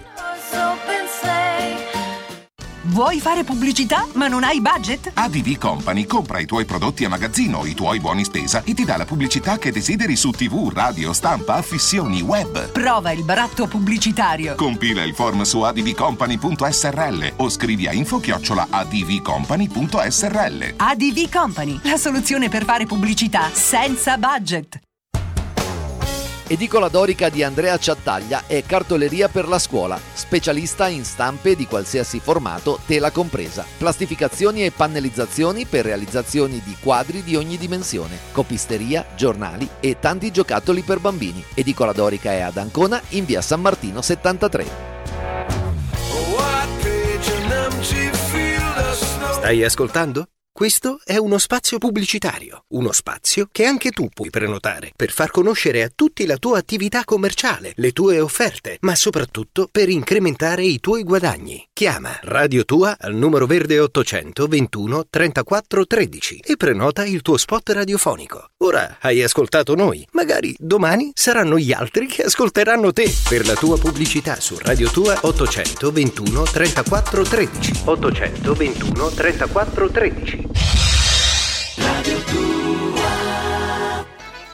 Vuoi fare pubblicità ma non hai budget? ADV Company compra i tuoi prodotti a magazzino, i tuoi buoni spesa e ti dà la pubblicità che desideri su TV, radio, stampa, affissioni, web. Prova il baratto pubblicitario. Compila il form su advcompany.srl o scrivi a info@advcompany.srl. ADV Company, la soluzione per fare pubblicità senza budget. Edicola Dorica di Andrea Ciattaglia è cartoleria per la scuola, specialista in stampe di qualsiasi formato, tela compresa, plastificazioni e pannellizzazioni per realizzazioni di quadri di ogni dimensione, copisteria, giornali e tanti giocattoli per bambini. Edicola Dorica è ad Ancona in via San Martino 73. Stai ascoltando? Questo è uno spazio pubblicitario, uno spazio che anche tu puoi prenotare per far conoscere a tutti la tua attività commerciale, le tue offerte, ma soprattutto per incrementare i tuoi guadagni. Chiama Radio Tua al numero verde 800 21 34 13 e prenota il tuo spot radiofonico. Ora hai ascoltato noi, magari domani saranno gli altri che ascolteranno te. Per la tua pubblicità su Radio Tua 800 21 34 13. 800 21 34 13. Radio Tua.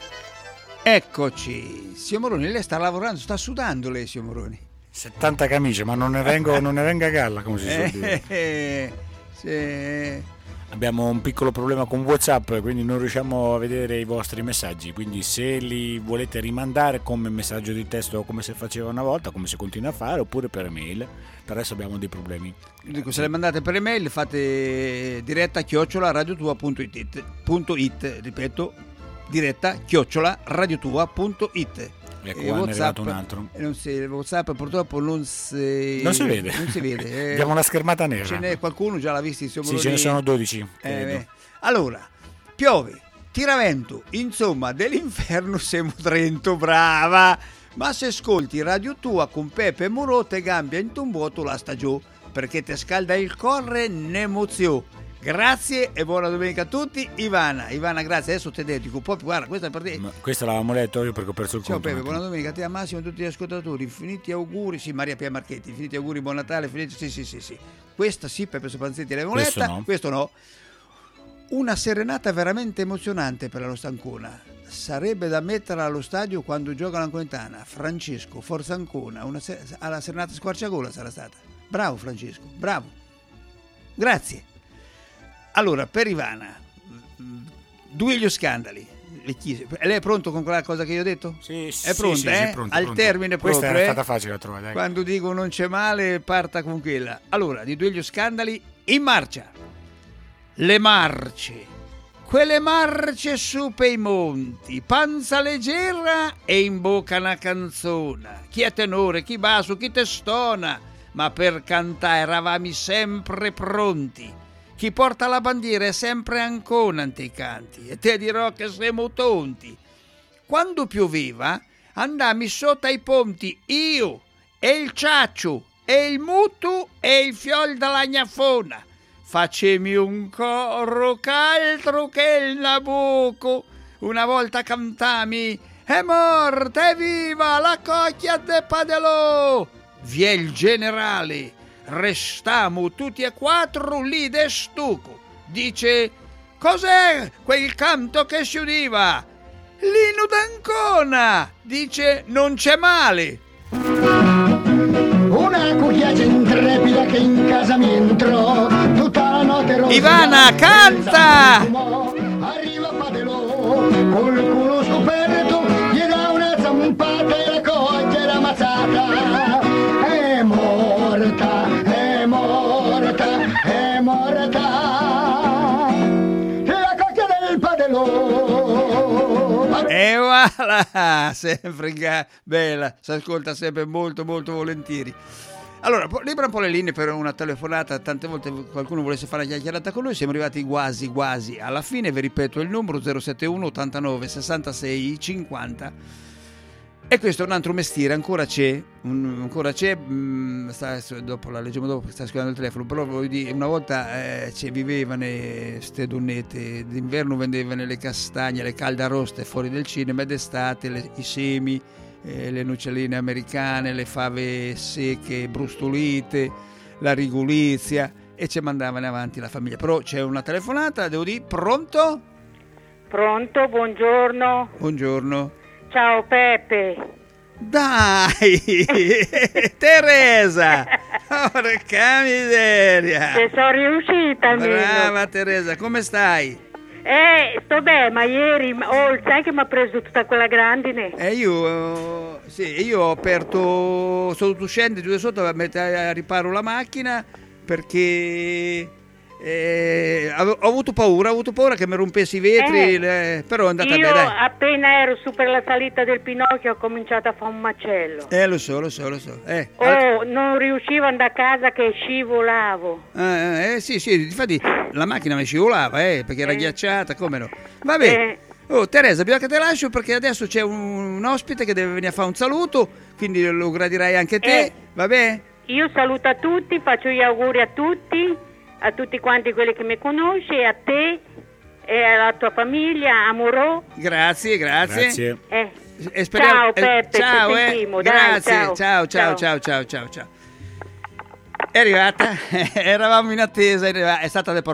Eccoci, signor Moroni, lei sta lavorando, sta sudando lei, signor Moroni. 70 camicie, ma non ne venga a galla, come si suol dire. Sì. Abbiamo un piccolo problema con WhatsApp, quindi non riusciamo a vedere i vostri messaggi, quindi se li volete rimandare come messaggio di testo come si faceva una volta, come si continua a fare, oppure per email, per adesso abbiamo dei problemi. Dico, se le mandate per email fate diretta @radiotua.it, ripeto, diretta @radiotua.it. Ecco, qua ne è arrivato un altro. WhatsApp purtroppo non si vede. Non si vede. Abbiamo una schermata nera. Ce n'è qualcuno, già l'ha visto? Sì, ce ne sono 12. Allora, piove, tiravento, insomma, dell'inferno siamo Trento, brava! Ma se ascolti Radio Tua con Pepe e Muro te cambia in un vuoto la stagione, perché te scalda il corre n'emozione. Grazie e buona domenica a tutti. Ivana, grazie. Adesso te dedico proprio, guarda, questa è per te. Questa l'avevamo letto io perché ho perso il Ciao conto. Pepe, buona domenica a te, a Massimo e a tutti gli ascoltatori. Infiniti auguri, sì, Maria Pia Marchetti, infiniti auguri, buon Natale, sì. Questa sì, Pepe Sopanzetti l'abbiamo letta, questo no. Una serenata veramente emozionante per la nostra Ancona. Sarebbe da metterla allo stadio quando gioca l'Anconetana. Francesco, forza Ancona, alla serenata squarciagola sarà stata. Bravo Francesco, bravo. Grazie. Allora, per Ivana, Duilio Scandali. Lei è pronto con quella cosa che io ho detto? Sì, è pronta, sì, Al pronto. termine questa proprio. Questa è stata facile da trovare, dai. Quando dico non c'è male, parta con quella. Allora, di Duilio Scandali, in marcia. Le marce. Quelle marce su per i monti, panza leggera e in bocca una canzona. Chi è tenore, chi basso, chi testona, ma per cantare eravamo sempre pronti. Chi porta la bandiera è sempre Ancona ante i canti, e te dirò che siamo tonti. Quando pioveva, andammi sotto ai ponti, io, e il ciaccio, e il mutu, e il fiol della gnafona. Facemi un coro ch'altro che il Nabucco. Una volta cantami, è morta, è viva la cocchia de Padelò. Vi è il generale. Restiamo tutti e quattro lì de stuco. Dice, cos'è quel canto che si udiva? L'inno d'Ancona. Dice, non c'è male. Una cucchiaia intrepida che in casa mi entrò, tutta la notte rosa. Ivana, canta! Arriva Padelò, col culo scoperto, gli dà una zampata e la coglia era ammazzata. È morta, è morta, è morta, la cocchia del Padelò. E voilà, sempre bella, si ascolta sempre molto molto volentieri. Allora, libera un po' le linee per una telefonata, tante volte qualcuno volesse fare una chiacchierata con noi, siamo arrivati quasi alla fine, vi ripeto il numero 071 89 66 50. E questo è un altro mestiere, ancora c'è, dopo la leggiamo dopo, sta scrivendo il telefono, però voglio dire, una volta vivevano ste donnette, d'inverno vendevano le castagne, le caldaroste fuori del cinema, e d'estate i semi, le noccioline americane, le fave secche, brustolite, la rigolizia, e ci mandavano avanti la famiglia. Però c'è una telefonata, devo dire, pronto? Pronto, buongiorno. Buongiorno. Ciao Pepe. Dai, Teresa, porca miseria. Ci sono riuscita almeno. Brava Teresa, come stai? Sto bene, ma ieri sai che mi ha preso tutta quella grandine? Io ho aperto, sono dovuto scendere giù da sotto a mettere a riparo la macchina perché Ho avuto paura che mi rompessi i vetri, però è andata bene. Io appena ero su per la salita del Pinocchio ho cominciato a fare un macello. Lo so. Non riuscivo ad andare a casa che scivolavo. Sì, infatti la macchina mi scivolava, perché era ghiacciata, come no. Vabbè. Teresa, bisogna che te lascio perché adesso c'è un ospite che deve venire a fare un saluto, quindi lo gradirai anche te, va bene? Io saluto a tutti, faccio gli auguri a tutti quanti quelli che mi conosci, a te e alla tua famiglia, a Morò. Grazie. Ciao Peppe, ciao, ci sentimo, grazie, dai, ciao. È arrivata, eravamo in attesa, è stata de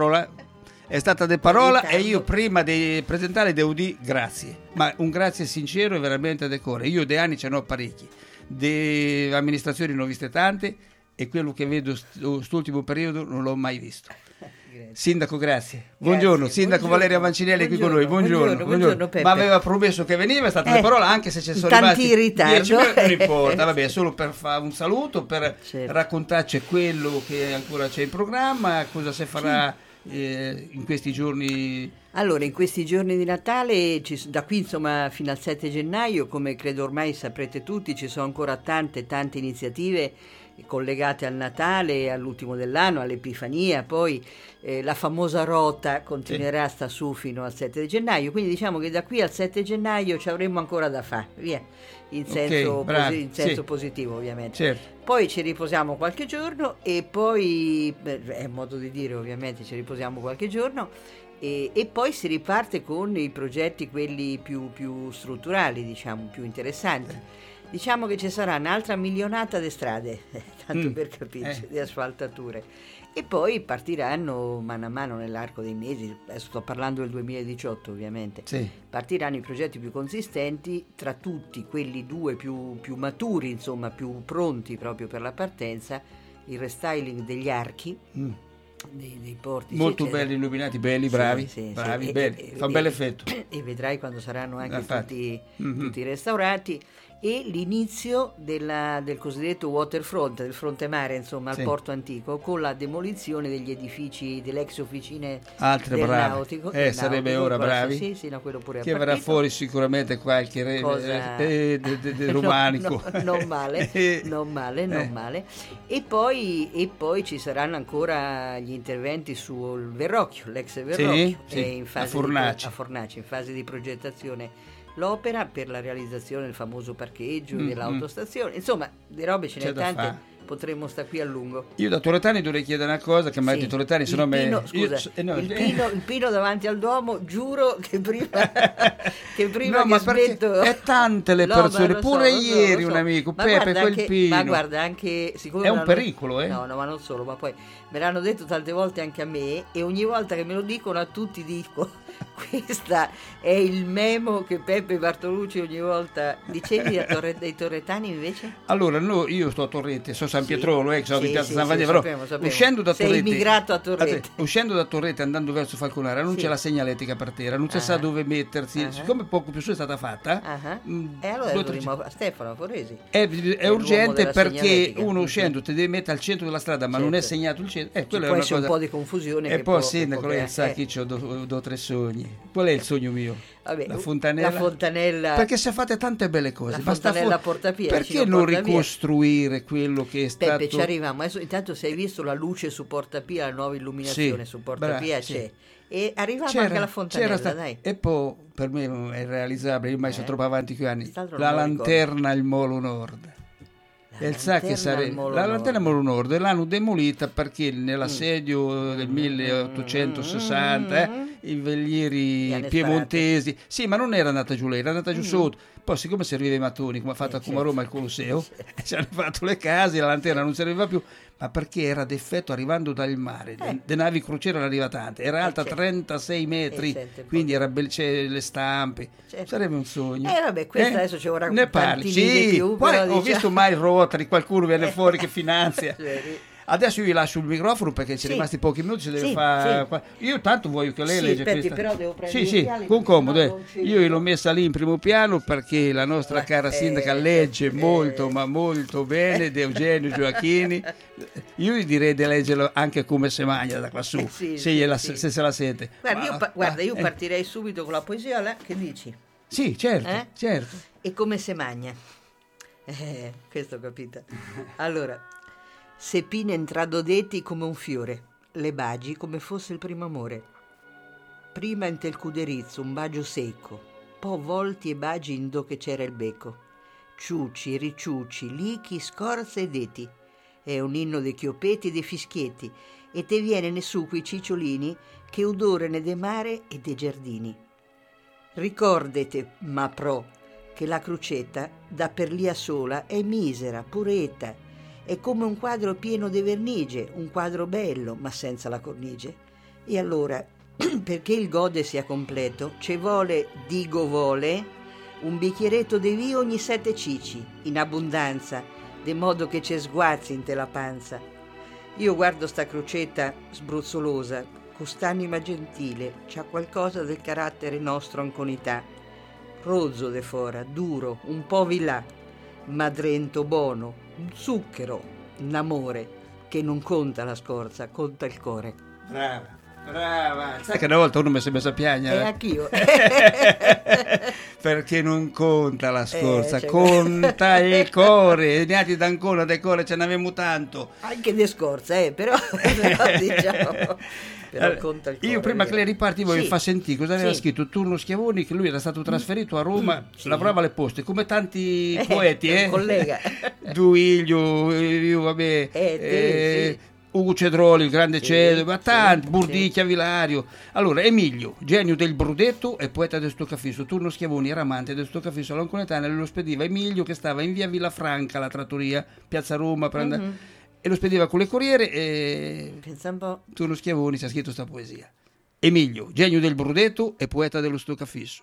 parola e io prima di presentare devo dire grazie, ma un grazie sincero e veramente de cuore. Io de anni ce ne ho parecchi, di amministrazioni ne ho viste tante e quello che vedo quest'ultimo periodo non l'ho mai visto. Sindaco, grazie. Buongiorno, Sindaco Valeria Mancinelli qui con noi. Buongiorno. Ma aveva promesso che veniva, è stata la parola, anche se ci sono rimasti 10 minuti, non importa, vabbè, solo per fare un saluto, per raccontarci quello che ancora c'è in programma, cosa si farà in questi giorni. Allora, in questi giorni di Natale, da qui insomma fino al 7 gennaio, come credo ormai saprete tutti, ci sono ancora tante iniziative collegate al Natale, all'ultimo dell'anno, all'Epifania, poi la famosa rota continuerà, sta su fino al 7 gennaio, quindi diciamo che da qui al 7 gennaio ci avremo ancora da fare, via, in senso positivo ovviamente. Certo. Poi ci riposiamo qualche giorno e poi, è modo di dire ovviamente, ci riposiamo qualche giorno e poi si riparte con i progetti quelli più strutturali, diciamo, più interessanti. Diciamo che ci sarà un'altra milionata di strade, tanto per capirci, di asfaltature. E poi partiranno mano a mano nell'arco dei mesi, adesso sto parlando del 2018 ovviamente, partiranno i progetti più consistenti, tra tutti quelli due più maturi, insomma più pronti proprio per la partenza, il restyling degli archi, dei portici molto belli, illuminati, belli, bravi, belli. Fa un bel effetto e vedrai quando saranno anche tutti restaurati, e l'inizio del cosiddetto waterfront, del fronte mare, insomma al porto antico, con la demolizione degli edifici delle ex officine del nautico, sarebbe ora bravi, quello pure che verrà fuori sicuramente qualche romanico non male e poi ci saranno ancora gli interventi sul Verrocchio, l'ex Verrocchio, in fase a Fornaci, in fase di progettazione l'opera per la realizzazione del famoso parcheggio dell'autostazione, insomma di robe ce n'è tante, potremmo stare qui a lungo. Io da Torretani dovrei chiedere una cosa che mi ha detto Torretani, se no il pino davanti al Duomo, giuro che prima che smetto è tante le persone, pure ieri un amico Pepe quel pino, ma guarda anche siccome è un pericolo no ma non solo, ma poi me l'hanno detto tante volte anche a me e ogni volta che me lo dicono a tutti dico questa è il memo che Peppe Bartolucci ogni volta. Dicevi dei Torretani invece? Allora io sto a Torrette, sono San Pietrolo, sono di Piazza San Vangelo, però uscendo da Torrette, sei immigrato a Torrette, uscendo da Torrette andando verso Falconara non c'è la segnaletica per terra, non si sa dove mettersi, siccome poco più su è stata fatta e allora a Stefano Foresi è urgente, perché uno uscendo ti deve mettere al centro della strada ma non è segnato il centro, quello è una cosa, un po' di confusione e poi sindaco lei sa che ho due o tre sogni. Qual è il sogno mio? Vabbè, la fontanella, perché se fate tante belle cose, la fontanella Portapia, perché non ricostruire quello che è stato? Peppe, ci arriviamo adesso. Intanto se hai visto la luce su Portapia, la nuova illuminazione su Portapia c'è, e arriviamo anche alla fontanella, dai. E poi per me è irrealizzabile, io mai sono troppo avanti quei anni, la lanterna al Molo Nord. Sa che la lanterna Molo Nord l'hanno demolita perché nell'assedio del 1860 i velieri piemontesi, ma non era andata giù lei, era andata giù sotto, poi siccome serviva i mattoni come ha fatto a Roma al Colosseo, ci hanno fatto le case, la lanterna non serviva più, ma perché era d'effetto arrivando dal mare, le navi crociere erano arrivate tante, era alta 36 metri, quindi era c'è le stampe, sarebbe un sogno. Vabbè, questo adesso ci vorrà ne parli, di più, poi ho visto mai il Rotary, qualcuno viene fuori che finanzia. Adesso io vi lascio il microfono perché ci rimasti pochi minuti, si deve fare. Io tanto voglio che lei legge questa. Però devo prendere con comodo. Io l'ho messa lì in primo piano perché la nostra cara sindaca legge molto ma molto bene, di Eugenio Gioacchini. Io gli direi di leggerlo anche come se magna da qua su, sì, se se la sente. Guarda, io partirei subito con la poesia, che dici? Sì, certo, certo. E come se magna. Questo ho capito. Allora, se pine entrado deti come un fiore, le bagi come fosse il primo amore. Prima in tel cuderizzo un bagio secco, poi volti e bagi in do che c'era il becco. Ciuci, riciuci, lichi, scorze e deti. È un inno dei chiopeti e dei fischietti, e te viene ne su quei cicciolini che odore ne de mare e dei giardini. Ricordete, ma pro, che la crucetta, da per lia sola, è misera, puretta, è come un quadro pieno di vernice, un quadro bello, ma senza la cornice. E allora, perché il gode sia completo, ci vuole, digo vuole, un bicchieretto di vino ogni 7 cici, in abbondanza, de modo che ci sguazzi in te la panza. Io guardo sta crucetta sbruzzolosa, cost'anima gentile, c'ha qualcosa del carattere nostro anconità. Rozzo de fora, duro, un po' villà, ma drento buono, un zucchero, un amore, che non conta la scorza, conta il cuore. Brava. Sai che una volta uno mi si è messo a piangere? Anch'io. Perché non conta la scorza, conta il cuore. Neanche d'Ancona del cuore ce n'avevamo tanto. Anche di scorza, però diciamo... Però conta il cuore. Io prima che le ripartivo mi fa sentire cosa aveva scritto Turno Schiavoni, che lui era stato trasferito a Roma, lavorava alle poste, come tanti poeti, collega. Duilio, io vabbè... Ugo Cedroli, il grande Cedro, ma tanti, Burdicchia, Vilario. Allora, Emilio, genio del Brudetto e poeta del Stoccafisso. Turno Schiavoni era amante del Stoccafisso all'Anconetana e lo spediva Emilio, che stava in via Villafranca, la trattoria, piazza Roma, e lo spediva con le corriere e... Pensa un po'. Turno Schiavoni ci ha scritto sta poesia. Emilio, genio del Brudetto e poeta dello Stoccafisso.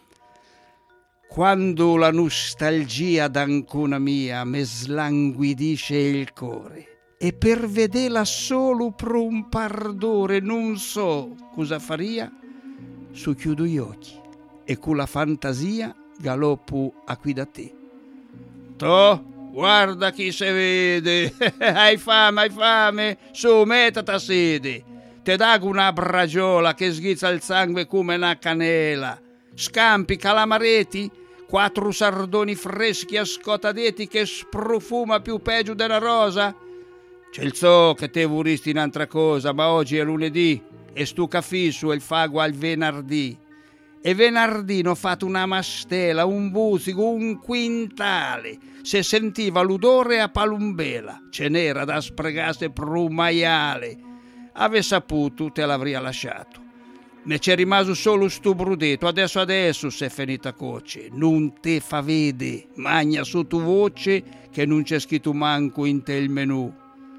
Quando la nostalgia d'Ancona mia me slanguidisce il cuore, e per vedela solo per un pardore non so cosa faria, su chiudo gli occhi e con la fantasia galoppo a qui da te. To, guarda chi se vede, hai fame, su mettati a sede, te dago una bragiola che sghizza il sangue come una canela, scampi calamareti, 4 sardoni freschi a scotadeti che sprofuma più peggio della rosa. C'è il so che te vorresti un'altra cosa, ma oggi è lunedì e stu cafisso e il fago al venerdì. E venerdì ho fatto una mastela, un busico, un quintale. Se sentiva l'odore a palumbela, ce n'era da spregarsi per un maiale. Ave saputo te l'avrei lasciato. Ne c'è rimasto solo stu brudetto, adesso se è finita coce. Non te fa vede, magna sotto voce che non c'è scritto manco in te il menù.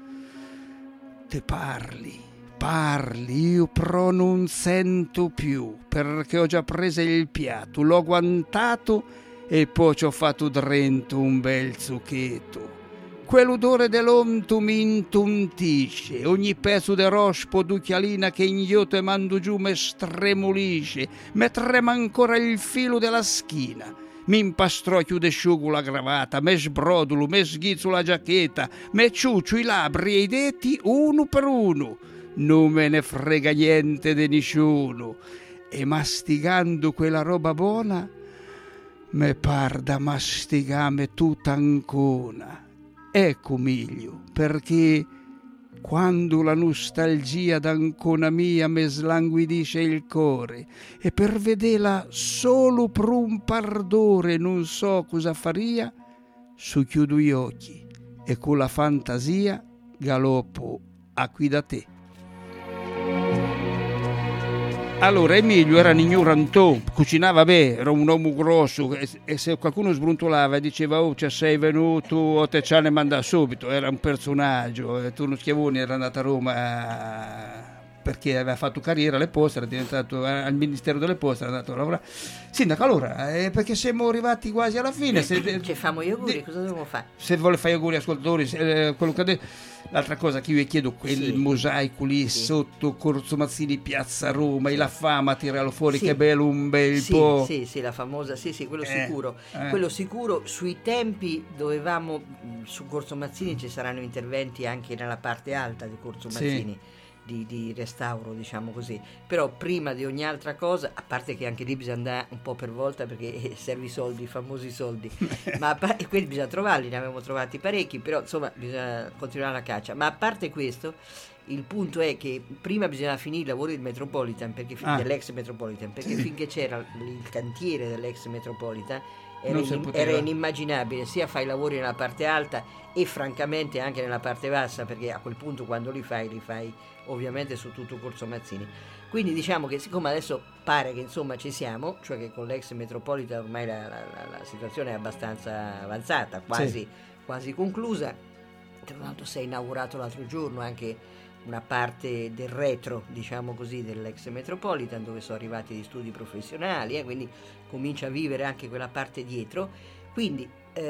Te parli, io però non sento più, perché ho già preso il piatto, l'ho guantato e poi ci ho fatto drento un bel zucchetto. Quell'odore dell'onto mi intontisce, ogni pezzo de rospo d'ucchialina che ignoto e mando giù me stremolisce, me trema ancora il filo della schina. Mi impastro de sciugo la gravata, me sbrodolo, me sghizzo la giacchetta, me ciuccio i labbri e i denti uno per uno. Non me ne frega niente di nessuno. E mastigando quella roba buona, me par da mastigame tutta Ancona. Ecco miglio, perché quando la nostalgia d'Ancona mia me slanguidisce il cuore e per vedela solo per un pardore non so cosa faria, su chiudo gli occhi e con la fantasia galoppo a qui da te. Allora Emilio era un ignorantone, cucinava bene, era un uomo grosso e se qualcuno sbruntolava e diceva oh ci sei venuto o te ce ne manda subito, era un personaggio. Turno Schiavoni era andato a Roma perché aveva fatto carriera alle poste, era diventato al Ministero delle Poste, era andato a lavorare. Sindaco, allora, perché siamo arrivati quasi alla fine. Ci famo gli auguri, cosa dobbiamo fare? Se vuole fare gli auguri ascoltatori, quello che l'altra cosa che io vi chiedo, quel mosaico lì sotto Corso Mazzini, Piazza Roma, la fama, tiralo fuori, che bello, un bel po'. Sì, la famosa, quello sicuro. Quello sicuro. Sui tempi dovevamo, su Corso Mazzini ci saranno interventi anche nella parte alta di Corso Mazzini. Di restauro, diciamo così, però prima di ogni altra cosa, a parte che anche lì bisogna andare un po' per volta perché serve i soldi, i famosi soldi, ma e quelli bisogna trovarli, ne avevamo trovati parecchi, però insomma bisogna continuare la caccia. Ma a parte questo, il punto è che prima bisognava finire i lavori del Metropolitan, dell'ex Metropolitan, perché finché c'era il cantiere dell'ex Metropolitan era inimmaginabile sia fare i lavori nella parte alta e francamente anche nella parte bassa, perché a quel punto quando li fai ovviamente su tutto Corso Mazzini. Quindi diciamo che siccome adesso pare che insomma ci siamo, cioè che con l'ex Metropolitan ormai la situazione è abbastanza avanzata, quasi conclusa. Tra l'altro si è inaugurato l'altro giorno anche una parte del retro, diciamo così, dell'ex Metropolitan, dove sono arrivati gli studi professionali, quindi comincia a vivere anche quella parte dietro. Quindi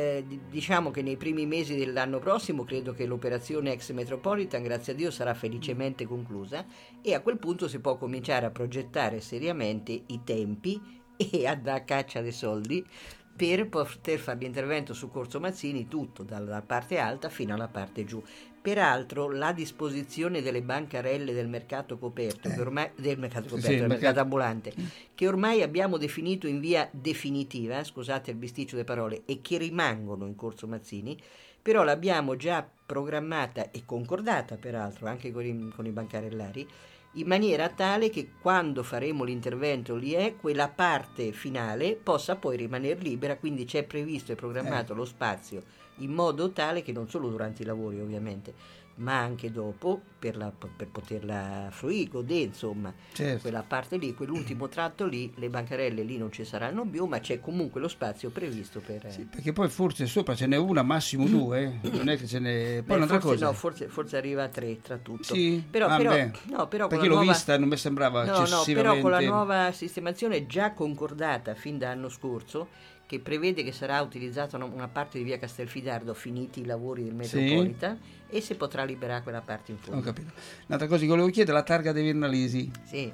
diciamo che nei primi mesi dell'anno prossimo credo che l'operazione ex Metropolitan, grazie a Dio, sarà felicemente conclusa, e a quel punto si può cominciare a progettare seriamente i tempi e a dare caccia dei soldi per poter fare l'intervento su Corso Mazzini tutto, dalla parte alta fino alla parte giù. Peraltro la disposizione delle bancarelle del mercato coperto, del mercato ambulante, che ormai abbiamo definito in via definitiva, scusate il bisticcio delle parole, e che rimangono in Corso Mazzini, però l'abbiamo già programmata e concordata peraltro anche con i bancarellari, in maniera tale che quando faremo l'intervento quella parte finale possa poi rimanere libera, quindi c'è previsto e programmato lo spazio in modo tale che non solo durante i lavori ovviamente, ma anche dopo per poterla fruire, godere, insomma, quella parte lì, quell'ultimo tratto lì, le bancarelle lì non ci saranno più, ma c'è comunque lo spazio previsto per... Sì, perché poi forse sopra ce n'è una, massimo due, non è che ce n'è... Poi un'altra cosa... No, forse arriva a 3 tra tutto. Sì, però perché l'ho vista, non mi sembrava eccessivamente... No, però con la nuova sistemazione già concordata fin dall'anno scorso, che prevede che sarà utilizzata una parte di via Castelfidardo finiti i lavori del Metropolitan, e si potrà liberare quella parte in fondo. Ho capito. Un'altra cosa che volevo chiedere, la targa dei Vernalesi,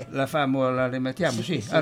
la rimettiamo?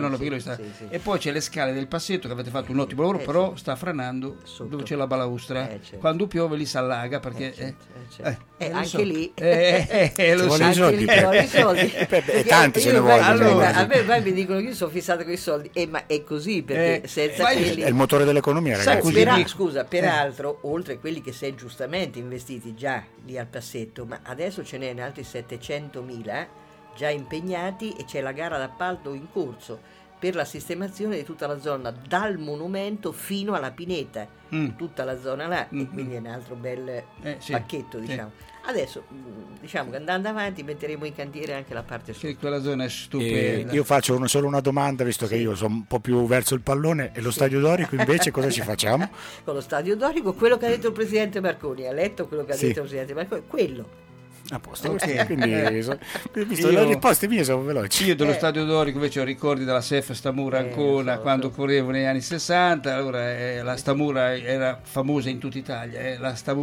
E poi c'è le scale del Passetto, che avete fatto un ottimo lavoro, però sta franando sotto, dove c'è la balaustra. Quando piove lì si allaga, perché anche lì lo vogliono i soldi. Tanti ce ne vogliono. A me mi dicono che io sono fissato con i soldi, ma è così, perché senza quelli... È il motore dell'economia, ragazzi. Peraltro, oltre a quelli che si è giustamente investiti già lì al Passetto, ma adesso ce n'è altri 700.000 già impegnati, e c'è la gara d'appalto in corso per la sistemazione di tutta la zona dal monumento fino alla pineta, tutta la zona là, e quindi è un altro bel pacchetto, diciamo. Adesso diciamo che andando avanti metteremo in cantiere anche la parte sud. Quella zona è stupenda. Io faccio solo una domanda, visto che io sono un po' più verso il pallone, e lo Stadio Dorico invece cosa ci facciamo? Con lo Stadio Dorico, quello che ha detto il Presidente Marconi, ha letto quello che ha detto il Presidente Marconi, quello. A posto, quindi visto le risposte mie sono veloci. Io dello Stadio Dorico invece ho ricordi della Sef Stamura Ancona, quando correvo negli anni 60. Allora la Stamura era famosa in tutta Italia,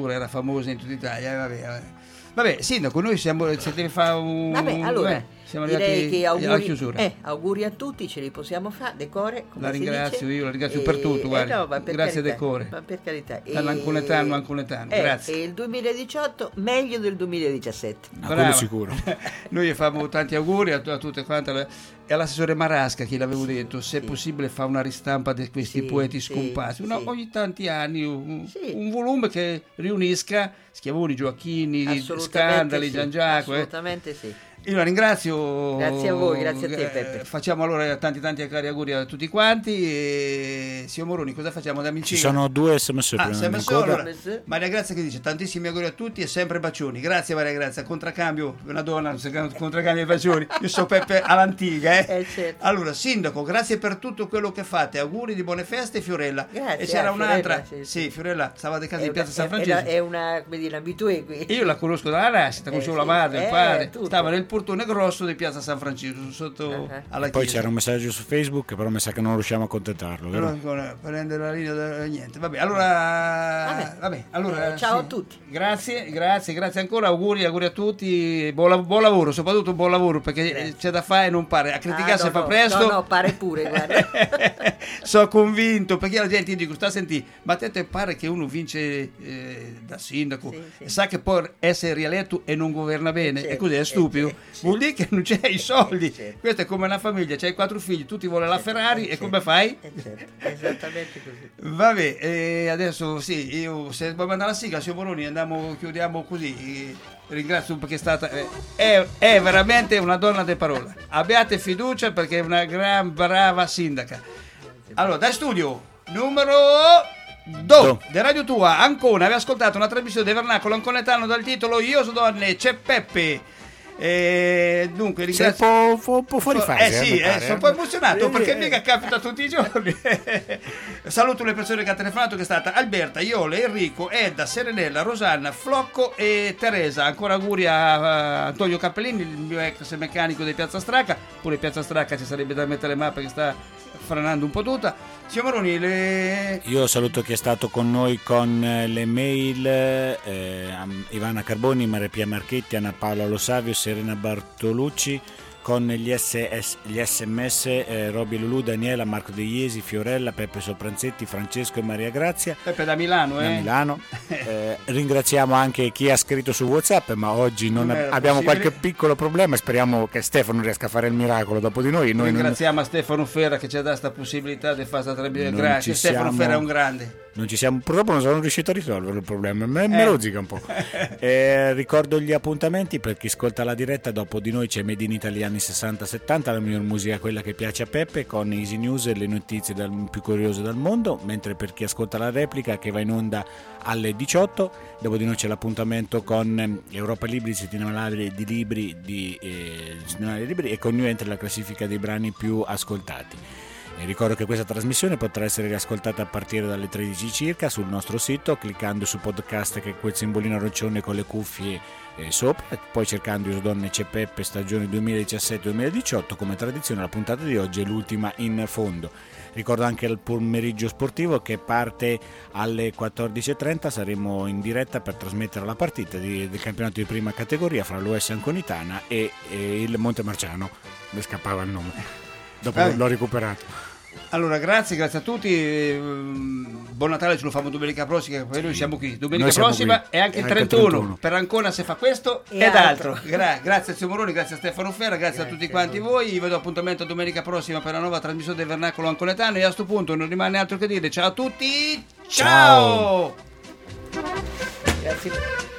Vabbè, Sindaco, noi se deve fare un... siamo direi che alla chiusura. Auguri a tutti, ce li possiamo fare, Decore, come la ringrazio per tutto, grazie Decore. Ma per carità. Anconetano, grazie. E il 2018 meglio del 2017. Quello sicuro. Noi facciamo tanti auguri a tutte quante, e all'assessore Marasca, che l'avevo detto, se è possibile fa una ristampa di questi poeti scomparsi, ogni tanti anni, un volume che riunisca Schiavoni, Gioacchini, Scandali, Giangiacomo. Assolutamente sì. Io la ringrazio. Grazie a voi, grazie a te, Peppe. Facciamo allora tanti cari auguri a tutti quanti. E signor Moroni, cosa facciamo da amici? Ci sono 2 sms allora, Maria Grazia che dice tantissimi auguri a tutti e sempre bacioni. Grazie Maria Grazia, contraccambio, una donna contraccambio i bacioni. Io sono Peppe all'antica, certo. Allora, Sindaco, grazie per tutto quello che fate, auguri di buone feste, Fiorella. Grazie. E c'era un'altra, Fiorella, stava a casa di Piazza San Francesco. È una, come dire, abitué qui. Io la conosco dalla nascita, conoscevo la madre, il padre, stava nel Portone Grosso di Piazza San Francisco, sotto alla Poi chiesa. c'era un messaggio su Facebook, però mi sa che non riusciamo a contattarlo, vero? Prendere la linea niente. Vabbè, allora ciao sì. a tutti. Grazie ancora, auguri a tutti, buon lavoro, soprattutto buon lavoro, perché c'è da fare e non pare. A criticare se fa presto. No, pare pure, guarda. Sono convinto, perché la gente dice, sta a sentire, ma a te pare che uno vince da sindaco e sa che può essere rieletto e non governa bene, e così è stupido, vuol dire che non c'è i soldi. Questo è come una famiglia, c'hai 4 figli, tutti vuole la Ferrari, e come fai? Esattamente così. Vabbè, adesso sì, io se vuoi mandare la sigla, signor Moroni, chiudiamo così. Ringrazio perché è stata è veramente una donna di parola. Abbiate fiducia perché è una gran brava sindaca. Allora, da studio numero 2 di Radio Tua Ancona, aveva ascoltato una trasmissione di Vernacolo Anconetano dal titolo Io so donne, c'è Peppe. Dunque ringrazio un po' fuori fase, sono un po' emozionato perché mica capita tutti i giorni. Saluto le persone che hanno telefonato, che è stata Alberta, Iole, Enrico, Edda, Serenella, Rosanna, Flocco e Teresa. Ancora auguri a Antonio Cappellini, il mio ex meccanico di Piazza Stracca. Pure Piazza Stracca ci sarebbe da mettere le mappe, che sta franando un po' tutta. Signor Moroni, io saluto chi è stato con noi con le mail, Ivana Carboni, Maria Pia Marchetti, Anna Paola Lo Savio, Serena Bartolucci, con gli sms Roby Lulù, Daniela, Marco De Iesi, Fiorella, Peppe Sopranzetti, Francesco e Maria Grazia. Peppe da Milano, Da Milano. Ringraziamo anche chi ha scritto su WhatsApp, ma oggi abbiamo qualche piccolo problema, speriamo che Stefano riesca a fare il miracolo dopo di noi. Ringraziamo a Stefano Ferra che ci ha dato questa possibilità di fare questa trasmissione. Grazie, Stefano Ferra è un grande. Non ci siamo, purtroppo non sono riuscito a risolvere il problema, me rosica un po'. Ricordo gli appuntamenti per chi ascolta la diretta. Dopo di noi c'è Made in Italy anni 60-70, la miglior musica, quella che piace a Peppe, con Easy News e le notizie più curiose dal mondo, mentre per chi ascolta la replica, che va in onda alle 18, dopo di noi c'è l'appuntamento con Europa Libri, settimanale di libri, e con noi entra la classifica dei brani più ascoltati. E ricordo che questa trasmissione potrà essere riascoltata a partire dalle 13 circa sul nostro sito, cliccando su podcast, che è quel simbolino arancione con le cuffie sopra, e poi cercando Io so donne, c'è Peppe stagione 2017-2018. Come tradizione la puntata di oggi è l'ultima in fondo. Ricordo anche il pomeriggio sportivo che parte alle 14.30, saremo in diretta per trasmettere la partita del campionato di prima categoria fra l'OS Anconitana e il Montemarciano. Mi scappava il nome, dopo l'ho recuperato. Allora, grazie a tutti. Buon Natale, ce lo facciamo domenica prossima, perché noi siamo qui. Domenica prossima e anche il 31. Per Ancona se fa questo ed altro. Grazie a Zio Moroni, grazie a Stefano Ferra, grazie a tutti quanti voi. Vi vedo appuntamento domenica prossima per la nuova trasmissione del Vernacolo Anconetano. E a sto punto non rimane altro che dire ciao a tutti. Ciao. Grazie.